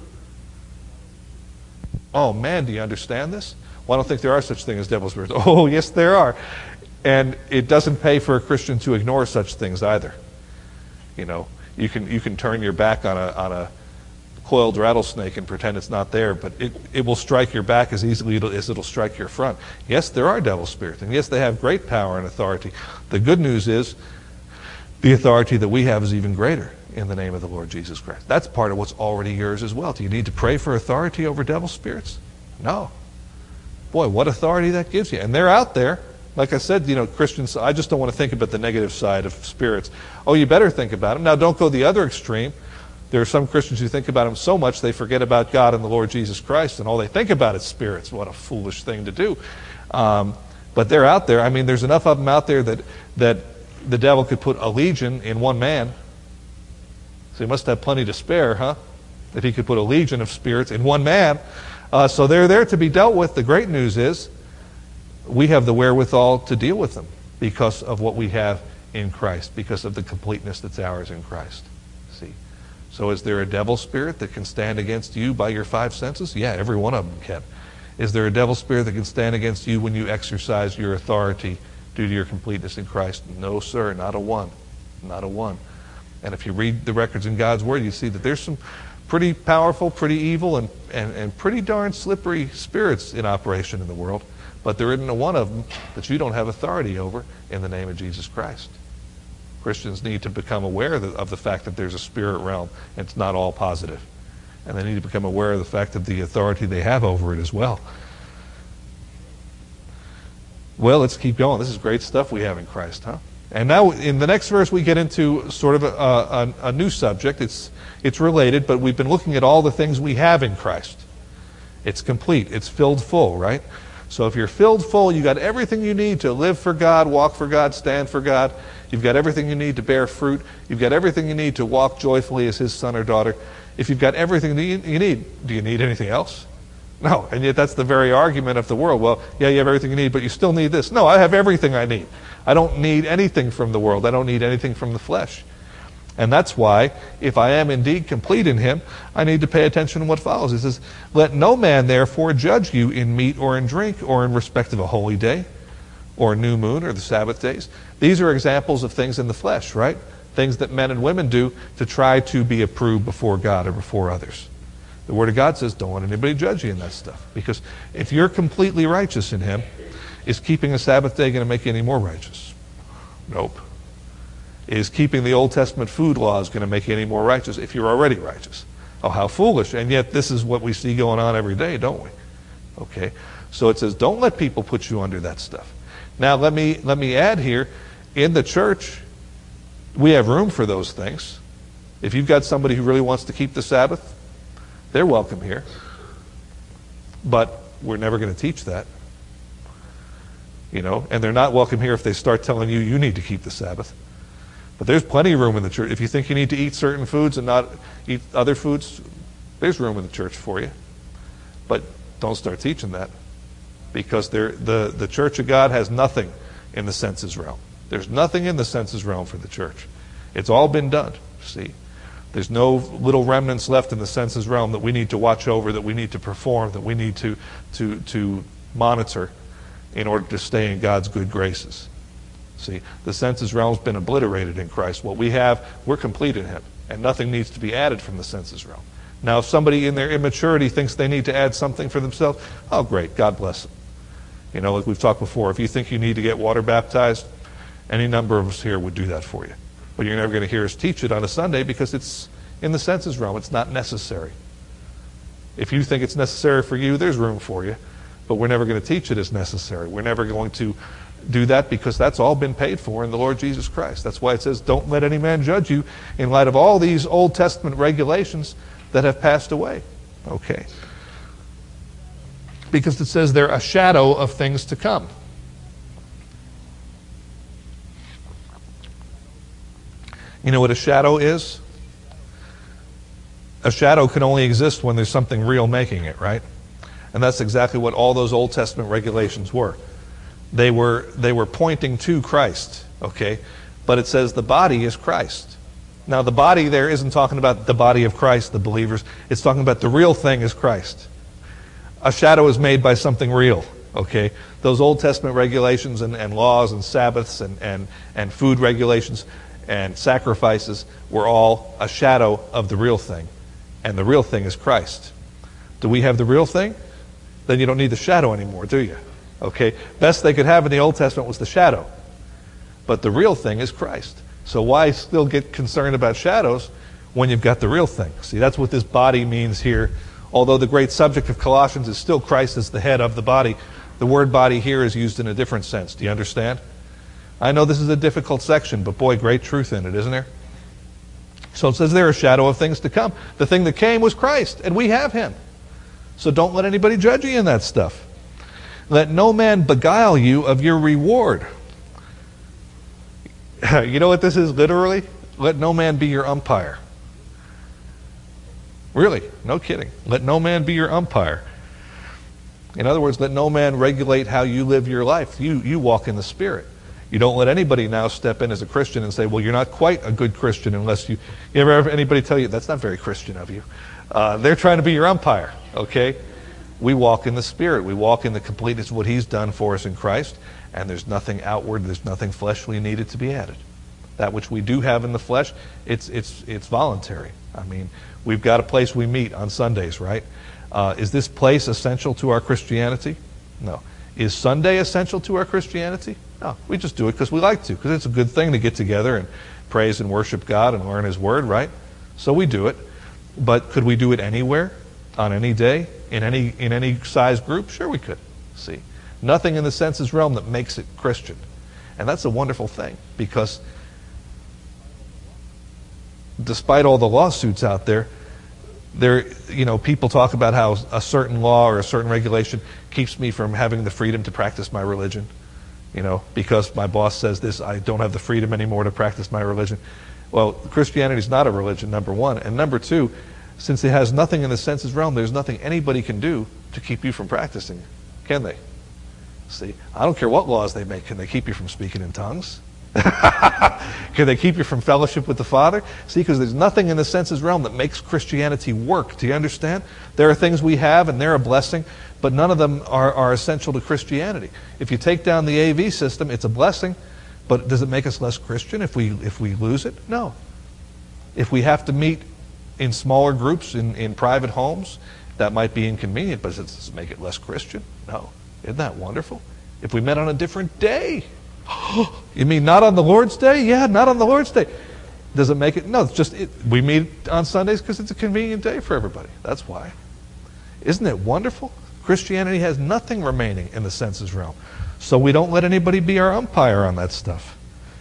Oh man, do you understand this? Well, I don't think there are such things as devil spirits. Oh, yes, there are. And it doesn't pay for a Christian to ignore such things either. You can turn your back on a coiled rattlesnake and pretend it's not there, but it will strike your back as easily as it'll strike your front. Yes, there are devil spirits, and yes, they have great power and authority. The good news is the authority that we have is even greater. in the name of the Lord Jesus Christ. That's part of what's already yours as well. Do you need to pray for authority over devil spirits? No. Boy, what authority that gives you. And they're out there. Like I said, Christians, I just don't want to think about the negative side of spirits. Oh, you better think about them. Now, don't go the other extreme. There are some Christians who think about them so much they forget about God and the Lord Jesus Christ, and all they think about is spirits. What a foolish thing to do. But they're out there. I mean, there's enough of them out there that the devil could put a legion in one man. So he must have plenty to spare, huh? If he could put a legion of spirits in one man. So they're there to be dealt with. The great news is we have the wherewithal to deal with them because of what we have in Christ, because of the completeness that's ours in Christ. See? So is there a devil spirit that can stand against you by your five senses? Yeah, every one of them can. Is there a devil spirit that can stand against you when you exercise your authority due to your completeness in Christ? No, sir, not a one. Not a one. And if you read the records in God's Word, you see that there's some pretty powerful, pretty evil, and pretty darn slippery spirits in operation in the world. But there isn't a one of them that you don't have authority over in the name of Jesus Christ. Christians need to become aware of the fact that there's a spirit realm, and it's not all positive. And they need to become aware of the fact of the authority they have over it as well. Well, let's keep going. This is great stuff we have in Christ, huh? And now in the next verse we get into sort of a new subject. It's related, but we've been looking at all the things we have in Christ. It's complete. It's filled full, right? So if you're filled full, you got everything you need to live for God, walk for God, stand for God. You've got everything you need to bear fruit. You've got everything you need to walk joyfully as His son or daughter. If you've got everything that you need, do you need anything else? No, and yet that's the very argument of the world. Well, yeah, you have everything you need, but you still need this. No, I have everything I need. I don't need anything from the world. I don't need anything from the flesh. And that's why, if I am indeed complete in Him, I need to pay attention to what follows. It says, let no man therefore judge you in meat or in drink, or in respect of a holy day, or a new moon, or the Sabbath days. These are examples of things in the flesh, right? Things that men and women do to try to be approved before God or before others. The Word of God says, don't let anybody judge you in that stuff. Because if you're completely righteous in Him, is keeping a Sabbath day going to make you any more righteous? Nope. Is keeping the Old Testament food laws going to make you any more righteous if you're already righteous? Oh, how foolish. And yet this is what we see going on every day, don't we? Okay. So it says, don't let people put you under that stuff. Now let me add here, in the church, we have room for those things. If you've got somebody who really wants to keep the Sabbath, they're welcome here. But we're never going to teach that. And they're not welcome here if they start telling you, you need to keep the Sabbath. But there's plenty of room in the church. If you think you need to eat certain foods and not eat other foods, there's room in the church for you. But don't start teaching that. Because the church of God has nothing in the senses realm. There's nothing in the senses realm for the church. It's all been done, see. There's no little remnants left in the senses realm that we need to watch over, that we need to perform, that we need to monitor in order to stay in God's good graces. See, the senses realm's been obliterated in Christ. What we have, we're complete in Him, and nothing needs to be added from the senses realm. Now, if somebody in their immaturity thinks they need to add something for themselves, oh, great, God bless them. Like we've talked before, if you think you need to get water baptized, any number of us here would do that for you. But you're never going to hear us teach it on a Sunday because it's in the senses realm. It's not necessary. If you think it's necessary for you, there's room for you. But we're never going to teach it as necessary. We're never going to do that because that's all been paid for in the Lord Jesus Christ. That's why it says, don't let any man judge you in light of all these Old Testament regulations that have passed away. Okay. Because it says they're a shadow of things to come. You know what a shadow is? A shadow can only exist when there's something real making it, right? And that's exactly what all those Old Testament regulations were. They were pointing to Christ, okay? But it says the body is Christ. Now the body there isn't talking about the body of Christ, the believers. It's talking about the real thing is Christ. A shadow is made by something real, okay? Those Old Testament regulations and laws and Sabbaths and food regulations and sacrifices were all a shadow of the real thing. And the real thing is Christ. Do we have the real thing? Then you don't need the shadow anymore, do you? Okay? Best they could have in the Old Testament was the shadow. But the real thing is Christ. So why still get concerned about shadows when you've got the real thing. See, that's what this body means here. Although the great subject of Colossians is still Christ as the head of the body, the word body here is used in a different sense. Do you understand? I know this is a difficult section, but boy, great truth in it, isn't there? So it says there, a shadow of things to come. The thing that came was Christ, and we have him. So don't let anybody judge you in that stuff. Let no man beguile you of your reward. You know what this is literally? Let no man be your umpire. Really, no kidding. Let no man be your umpire. In other words, let no man regulate how you live your life. You walk in the Spirit. You don't let anybody now step in as a Christian and say, well, you're not quite a good Christian unless you ever have anybody tell you, that's not very Christian of you. They're trying to be your umpire, okay? We walk in the Spirit. We walk in the completeness of what he's done for us in Christ, and there's nothing outward, there's nothing fleshly needed to be added. That which we do have in the flesh, it's voluntary. I mean, we've got a place we meet on Sundays, right? Is this place essential to our Christianity? No. Is Sunday essential to our Christianity? No. We just do it because we like to, because it's a good thing to get together and praise and worship God and learn his word, right? So we do it. But could we do it anywhere, on any day, in any size group? Sure we could. See, nothing in the senses realm that makes it Christian. And that's a wonderful thing, because despite all the lawsuits out there, people talk about how a certain law or a certain regulation keeps me from having the freedom to practice my religion. Because my boss says this, I don't have the freedom anymore to practice my religion. Well, Christianity is not a religion, number one. And number two, since it has nothing in the senses realm, there's nothing anybody can do to keep you from practicing, can they? See, I don't care what laws they make. Can they keep you from speaking in tongues? Can they keep you from fellowship with the Father? See, because there's nothing in the senses realm that makes Christianity work. Do you understand? There are things we have, and they're a blessing, but none of them are essential to Christianity. If you take down the AV system, it's a blessing, but does it make us less Christian if we lose it? No. If we have to meet in smaller groups, in private homes, that might be inconvenient, but does it make it less Christian? No. Isn't that wonderful? If we met on a different day. You mean not on the Lord's Day? Yeah, not on the Lord's Day. Does it make it? No, it's just we meet on Sundays because it's a convenient day for everybody. That's why. Isn't it wonderful? Christianity has nothing remaining in the senses realm. So we don't let anybody be our umpire on that stuff.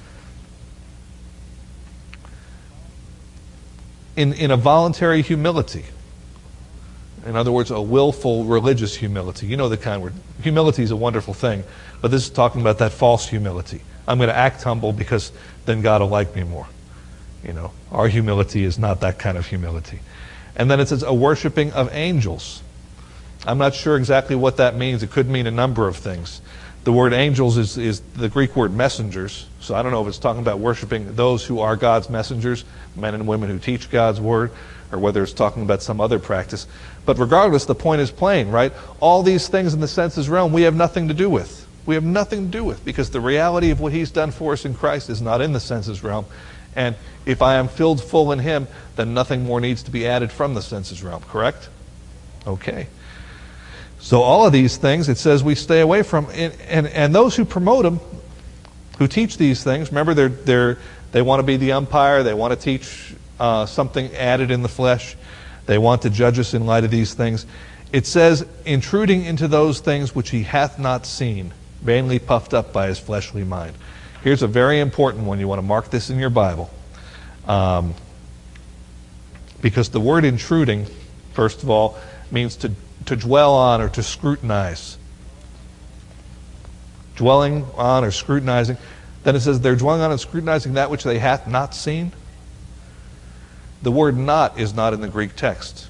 In a voluntary humility. In other words, a willful religious humility. You know the kind where humility is a wonderful thing, but this is talking about that false humility. I'm going to act humble because then God will like me more. Our humility is not that kind of humility. And then it says a worshiping of angels. I'm not sure exactly what that means. It could mean a number of things. The word angels is the Greek word messengers. So I don't know if it's talking about worshiping those who are God's messengers, men and women who teach God's word, or whether it's talking about some other practice. But regardless, the point is plain, right? All these things in the senses realm we have nothing to do with. We have nothing to do with, because the reality of what he's done for us in Christ is not in the senses realm. And if I am filled full in him, then nothing more needs to be added from the senses realm, correct? Okay. So all of these things, it says we stay away from. And those who promote them, who teach these things, remember they want to be the umpire, they want to teach something added in the flesh. They want to judge us in light of these things. It says, intruding into those things which he hath not seen, vainly puffed up by his fleshly mind. Here's a very important one. You want to mark this in your Bible. Because the word intruding, first of all, means to dwell on or to scrutinize. Dwelling on or scrutinizing. Then it says they're dwelling on and scrutinizing that which they hath not seen. The word not is not in the Greek text.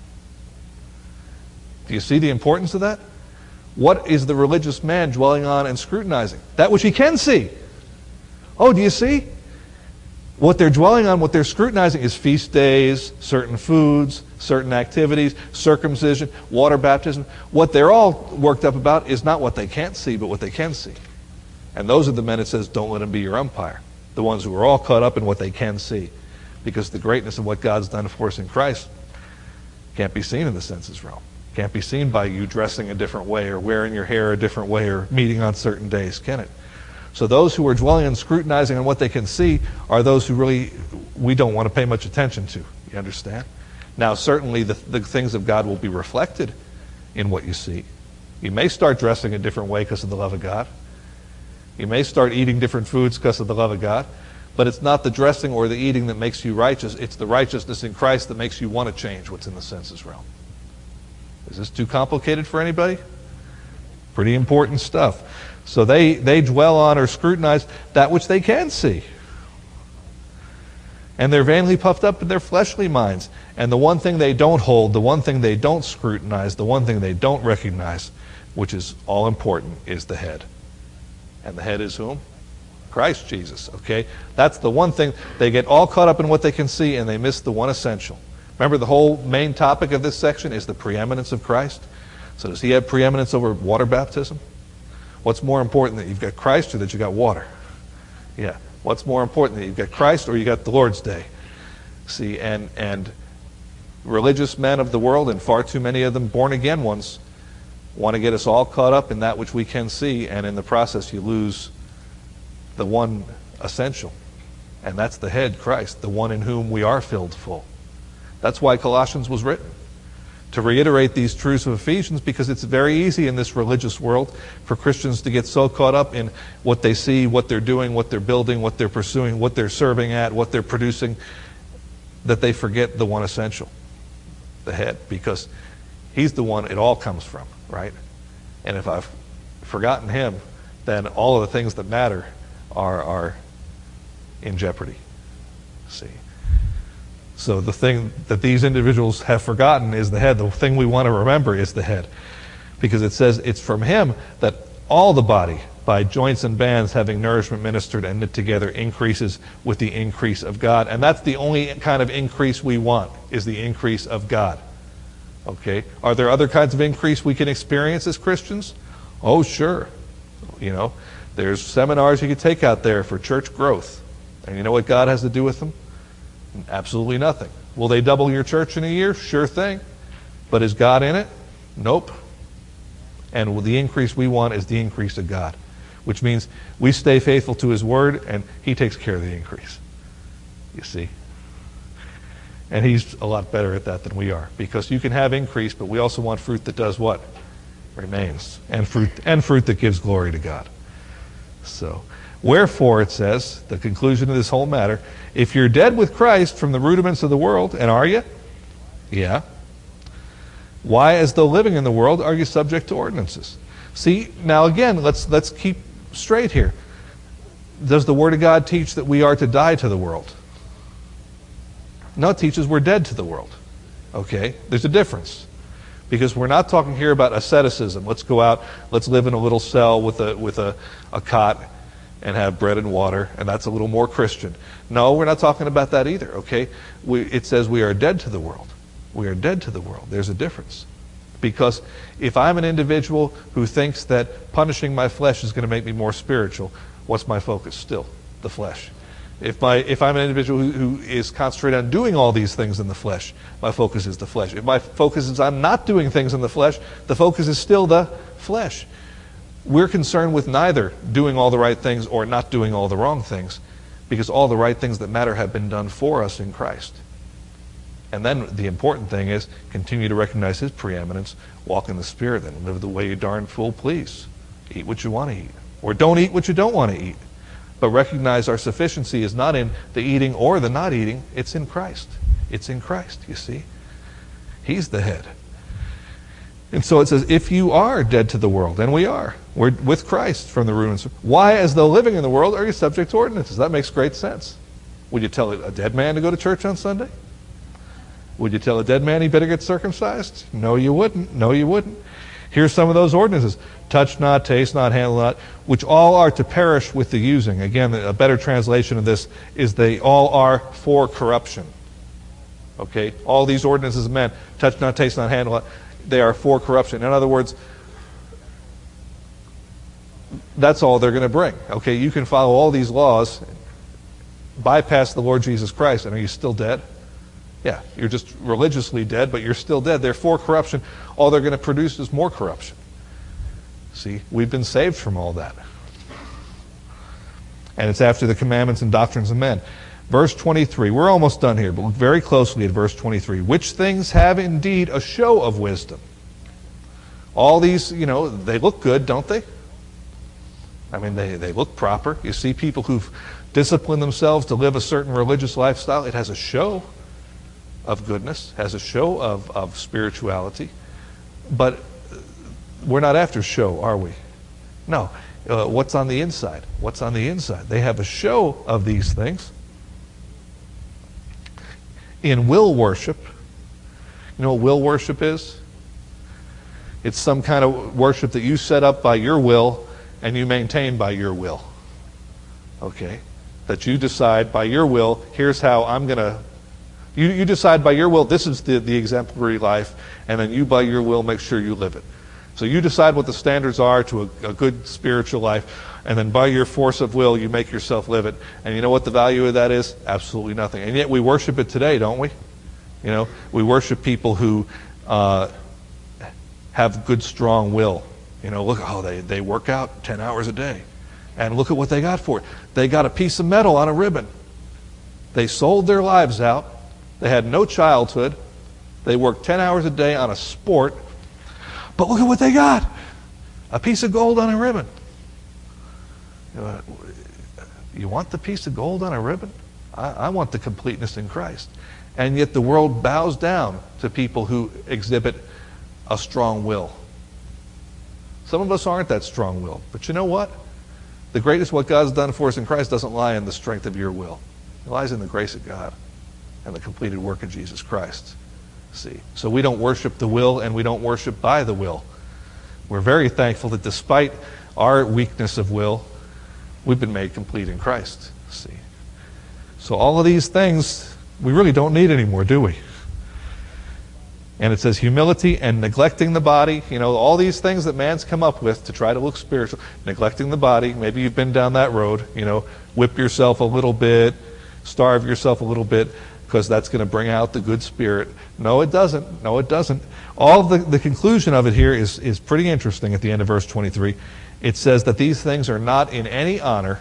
Do you see the importance of that? What is the religious man dwelling on and scrutinizing? That which he can see. Oh, do you see? What they're dwelling on, what they're scrutinizing is feast days, certain foods, certain activities, circumcision, water baptism. What they're all worked up about is not what they can't see, but what they can see. And those are the men it says, don't let them be your umpire. The ones who are all caught up in what they can see. Because the greatness of what God's done for us in Christ can't be seen in the senses realm. Can't be seen by you dressing a different way or wearing your hair a different way or meeting on certain days, can it? So those who are dwelling and scrutinizing on what they can see are those who really we don't want to pay much attention to. You understand? Now, certainly the things of God will be reflected in what you see. You may start dressing a different way because of the love of God. You may start eating different foods because of the love of God. But it's not the dressing or the eating that makes you righteous. It's the righteousness in Christ that makes you want to change what's in the senses realm. Is this too complicated for anybody? Pretty important stuff. So they dwell on or scrutinize that which they can see. And they're vainly puffed up in their fleshly minds. And the one thing they don't hold, the one thing they don't scrutinize, the one thing they don't recognize, which is all important, is the head. And the head is whom? Christ Jesus, okay? That's the one thing. They get all caught up in what they can see and they miss the one essential. Remember, the whole main topic of this section is the preeminence of Christ. So does he have preeminence over water baptism? What's more important, that you've got Christ or that you got water? Yeah. What's more important, that you've got Christ or you got the Lord's Day? See, and religious men of the world, and far too many of them born-again ones, want to get us all caught up in that which we can see, and in the process you lose the one essential. And that's the head, Christ, the one in whom we are filled full. That's why Colossians was written, to reiterate these truths of Ephesians, because it's very easy in this religious world for Christians to get so caught up in what they see, what they're doing, what they're building, what they're pursuing, what they're serving at, what they're producing, that they forget the one essential, the head, because he's the one it all comes from, right? And if I've forgotten him, then all of the things that matter are in jeopardy. See? So the thing that these individuals have forgotten is the head. The thing we want to remember is the head. Because it says it's from him that all the body, by joints and bands having nourishment ministered and knit together, increases with the increase of God. And that's the only kind of increase we want, is the increase of God. Okay? Are there other kinds of increase we can experience as Christians? Oh, sure. You know, there's seminars you can take out there for church growth. And you know what God has to do with them? Absolutely nothing. Will they double your church in a year? Sure thing. But is God in it? Nope. And the increase we want is the increase of God, which means we stay faithful to his word and he takes care of the increase. You see? And he's a lot better at that than we are, because you can have increase, but we also want fruit that does what? Remains. And fruit that gives glory to God. So, wherefore, it says, the conclusion of this whole matter, if you're dead with Christ from the rudiments of the world, and are you? Yeah. Why, as though living in the world, are you subject to ordinances? See, now again, let's keep straight here. Does the Word of God teach that we are to die to the world? No, it teaches we're dead to the world. Okay? There's a difference. Because we're not talking here about asceticism. Let's go out, let's live in a little cell with a cot and have bread and water, and that's a little more Christian. No, we're not talking about that either, okay? It says we are dead to the world. We are dead to the world. There's a difference. Because if I'm an individual who thinks that punishing my flesh is going to make me more spiritual, what's my focus still? The flesh. If I'm an individual who is concentrated on doing all these things in the flesh, my focus is the flesh. If my focus is on not doing things in the flesh, the focus is still the flesh. We're concerned with neither doing all the right things or not doing all the wrong things, because all the right things that matter have been done for us in Christ. And then the important thing is continue to recognize his preeminence, walk in the Spirit, and live the way you darn fool please. Eat what you want to eat. Or don't eat what you don't want to eat. But recognize our sufficiency is not in the eating or the not eating. It's in Christ. It's in Christ, you see. He's the head. And so it says, if you are dead to the world, and we are, we're with Christ from the ruins. Why, as though living in the world, are you subject to ordinances? That makes great sense. Would you tell a dead man to go to church on Sunday? Would you tell a dead man he better get circumcised? No, you wouldn't. No, you wouldn't. Here's some of those ordinances. Touch not, taste not, handle not, which all are to perish with the using. Again, a better translation of this is they all are for corruption. Okay? All these ordinances of men, touch not, taste not, handle not, they are for corruption. In other words, that's all they're going to bring. Okay? You can follow all these laws, bypass the Lord Jesus Christ, and are you still dead? Yeah, you're just religiously dead, but you're still dead. They're for corruption. All they're going to produce is more corruption. See, we've been saved from all that. And it's after the commandments and doctrines of men. Verse 23, we're almost done here, but look very closely at verse 23. Which things have indeed a show of wisdom. All these, they look good, don't they? I mean, they look proper. You see people who've disciplined themselves to live a certain religious lifestyle. It has a show of goodness, has a show of spirituality. But we're not after show, are we? No. What's on the inside? What's on the inside? They have a show of these things. In will worship, you know what will worship is? It's some kind of worship that you set up by your will and you maintain by your will. Okay? That you decide by your will, here's how I'm going to... You decide by your will, this is the exemplary life, and then you by your will make sure you live it. So you decide what the standards are to a good spiritual life, and then by your force of will, you make yourself live it. And you know what the value of that is? Absolutely nothing. And yet we worship it today, don't we? We worship people who have good, strong will. Look, they work out 10 hours a day. And look at what they got for it. They got a piece of metal on a ribbon. They sold their lives out. They had no childhood. They worked 10 hours a day on a sport. But look at what they got. A piece of gold on a ribbon. You want the piece of gold on a ribbon? I want the completeness in Christ. And yet the world bows down to people who exhibit a strong will. Some of us aren't that strong-willed. But you know what? The greatest what God's done for us in Christ doesn't lie in the strength of your will. It lies in the grace of God and the completed work of Jesus Christ. See, so we don't worship the will and we don't worship by the will. We're very thankful that despite our weakness of will, we've been made complete in Christ. See, so all of these things we really don't need anymore, do we? And it says humility and neglecting the body. All these things that man's come up with to try to look spiritual. Neglecting the body. Maybe you've been down that road. Whip yourself a little bit, starve yourself a little bit, because that's going to bring out the good spirit. No, it doesn't. No, it doesn't. All of the conclusion of it here is pretty interesting at the end of verse 23. It says that these things are not in any honor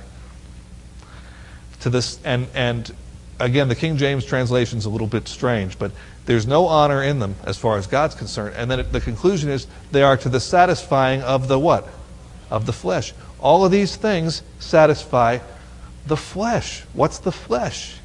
to this. And again, the King James translation is a little bit strange, but there's no honor in them as far as God's concerned. And then the conclusion is they are to the satisfying of the what? Of the flesh. All of these things satisfy the flesh. What's the flesh?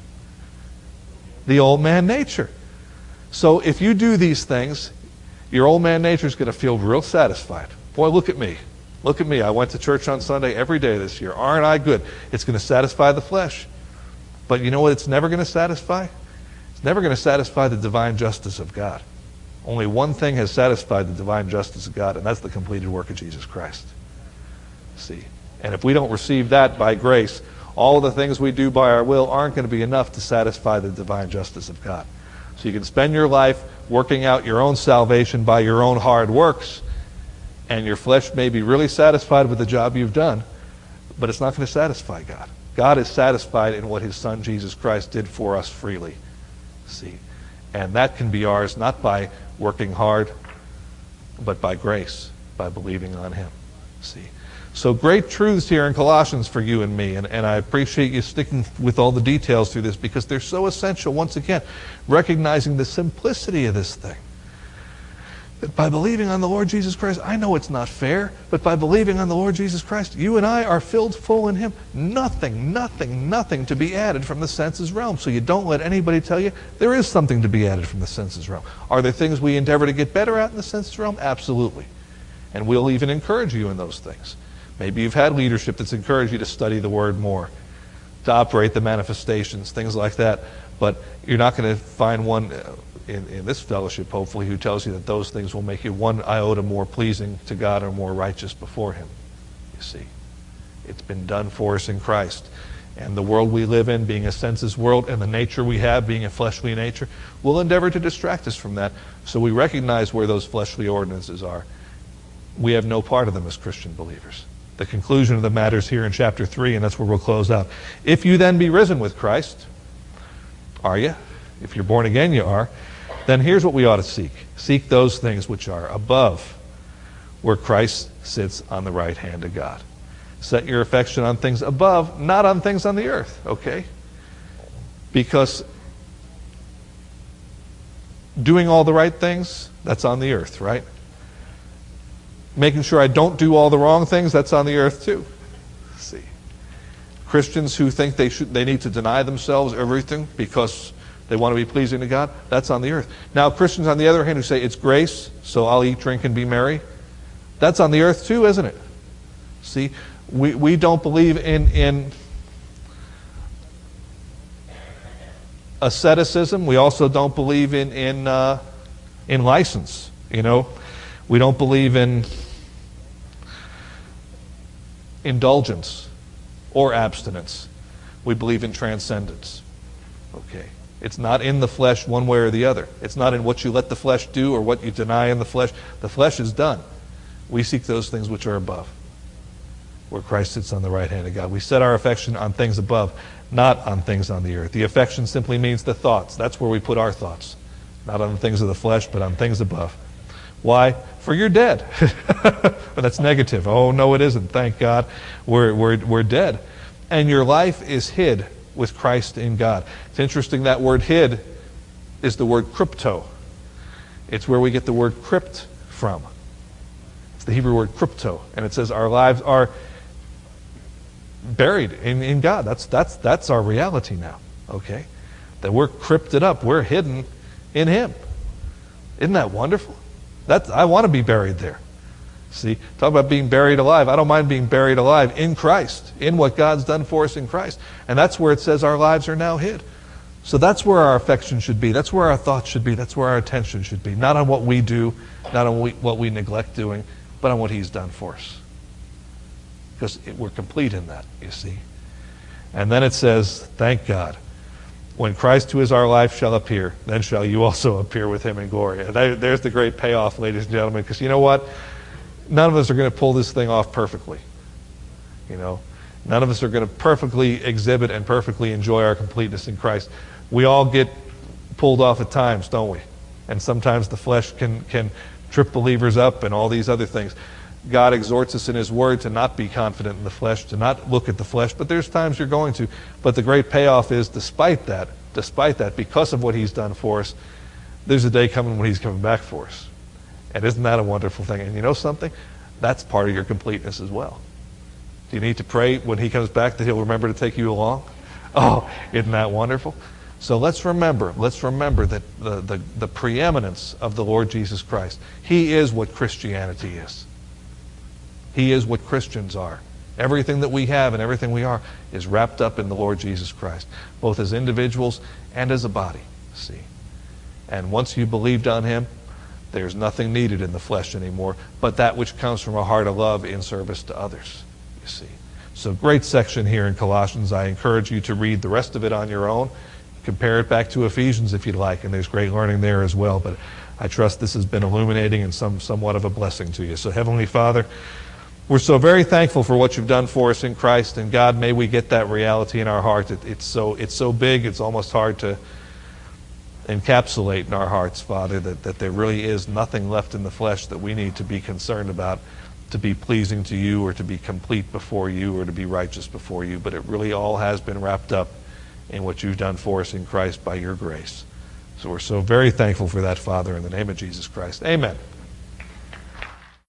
The old man nature. So if you do these things, your old man nature is going to feel real satisfied. Boy, look at me. Look at me. I went to church on Sunday every day this year. Aren't I good? It's going to satisfy the flesh. But you know what it's never going to satisfy? It's never going to satisfy the divine justice of God. Only one thing has satisfied the divine justice of God, and that's the completed work of Jesus Christ. See? And if we don't receive that by grace, all of the things we do by our will aren't going to be enough to satisfy the divine justice of God. So you can spend your life working out your own salvation by your own hard works, and your flesh may be really satisfied with the job you've done, but it's not going to satisfy God. God is satisfied in what His Son Jesus Christ did for us freely. See? And that can be ours not by working hard, but by grace, by believing on Him. See? So great truths here in Colossians for you and me, and I appreciate you sticking with all the details through this because they're so essential. Once again, recognizing the simplicity of this thing. That by believing on the Lord Jesus Christ, I know it's not fair, but by believing on the Lord Jesus Christ, you and I are filled full in Him. Nothing to be added from the senses realm. So you don't let anybody tell you there is something to be added from the senses realm. Are there things we endeavor to get better at in the senses realm? Absolutely. And we'll even encourage you in those things. Maybe you've had leadership that's encouraged you to study the Word more, to operate the manifestations, things like that. But you're not going to find one in this fellowship, hopefully, who tells you that those things will make you one iota more pleasing to God or more righteous before Him. You see, it's been done for us in Christ. And the world we live in, being a senses world, and the nature we have, being a fleshly nature, will endeavor to distract us from that. So we recognize where those fleshly ordinances are. We have no part of them as Christian believers. The conclusion of the matter is here in chapter 3, and that's where we'll close out. If you then be risen with Christ, are you? If you're born again, you are. Then here's what we ought to seek. Seek those things which are above, where Christ sits on the right hand of God. Set your affection on things above, not on things on the earth, okay? Because doing all the right things, that's on the earth, right? Making sure I don't do all the wrong things, that's on the earth too. See, Christians who think they need to deny themselves everything because they want to be pleasing to God, that's on the earth. Now, Christians, on the other hand, who say it's grace, so I'll eat, drink, and be merry, that's on the earth too, isn't it? See, we don't believe in asceticism. We also don't believe in license. You know, we don't believe in indulgence or abstinence. We believe in transcendence. Okay. It's not in the flesh one way or the other. It's not in what you let the flesh do or what you deny in the flesh. The flesh is done. We seek those things which are above, where Christ sits on the right hand of God. We set our affection on things above, not on things on the earth. The affection simply means the thoughts. That's where we put our thoughts. Not on the things of the flesh, but on things above. Why? For you're dead. But that's negative. Oh, no, it isn't. Thank God. We're dead. And your life is hid with Christ in God. It's interesting, that word hid is the word crypto. It's where we get the word crypt from. It's the Hebrew word crypto. And it says our lives are buried in God. That's our reality now. Okay? That we're crypted up. We're hidden in Him. Isn't that wonderful? I want to be buried there. See, talk about being buried alive. I don't mind being buried alive in Christ, in what God's done for us in Christ. And that's where it says our lives are now hid. So that's where our affection should be. That's where our thoughts should be. That's where our attention should be. Not on what we do, not on what we neglect doing, but on what He's done for us. Because we're complete in that, you see. And then it says, thank God, when Christ who is our life shall appear, then shall you also appear with Him in glory. And there's the great payoff, ladies and gentlemen, because you know what? None of us are going to pull this thing off perfectly. You know, none of us are going to perfectly exhibit and perfectly enjoy our completeness in Christ. We all get pulled off at times, don't we? And sometimes the flesh can trip believers up and all these other things. God exhorts us in His Word to not be confident in the flesh, to not look at the flesh, but there's times you're going to. But the great payoff is, despite that, because of what He's done for us, there's a day coming when He's coming back for us. And isn't that a wonderful thing? And you know something? That's part of your completeness as well. Do you need to pray when He comes back that He'll remember to take you along? Oh, isn't that wonderful? So let's remember that the preeminence of the Lord Jesus Christ. He is what Christianity is. He is what Christians are. Everything that we have and everything we are is wrapped up in the Lord Jesus Christ, both as individuals and as a body. See? And once you believed on Him, there's nothing needed in the flesh anymore, but that which comes from a heart of love in service to others, you see. So great section here in Colossians. I encourage you to read the rest of it on your own. Compare it back to Ephesians if you'd like, and there's great learning there as well. But I trust this has been illuminating and somewhat of a blessing to you. So Heavenly Father, we're so very thankful for what You've done for us in Christ, and God, may we get that reality in our heart. It's so big, it's almost hard to encapsulate in our hearts, Father, that there really is nothing left in the flesh that we need to be concerned about to be pleasing to You or to be complete before You or to be righteous before You. But it really all has been wrapped up in what You've done for us in Christ by Your grace. So we're so very thankful for that, Father, in the name of Jesus Christ. Amen.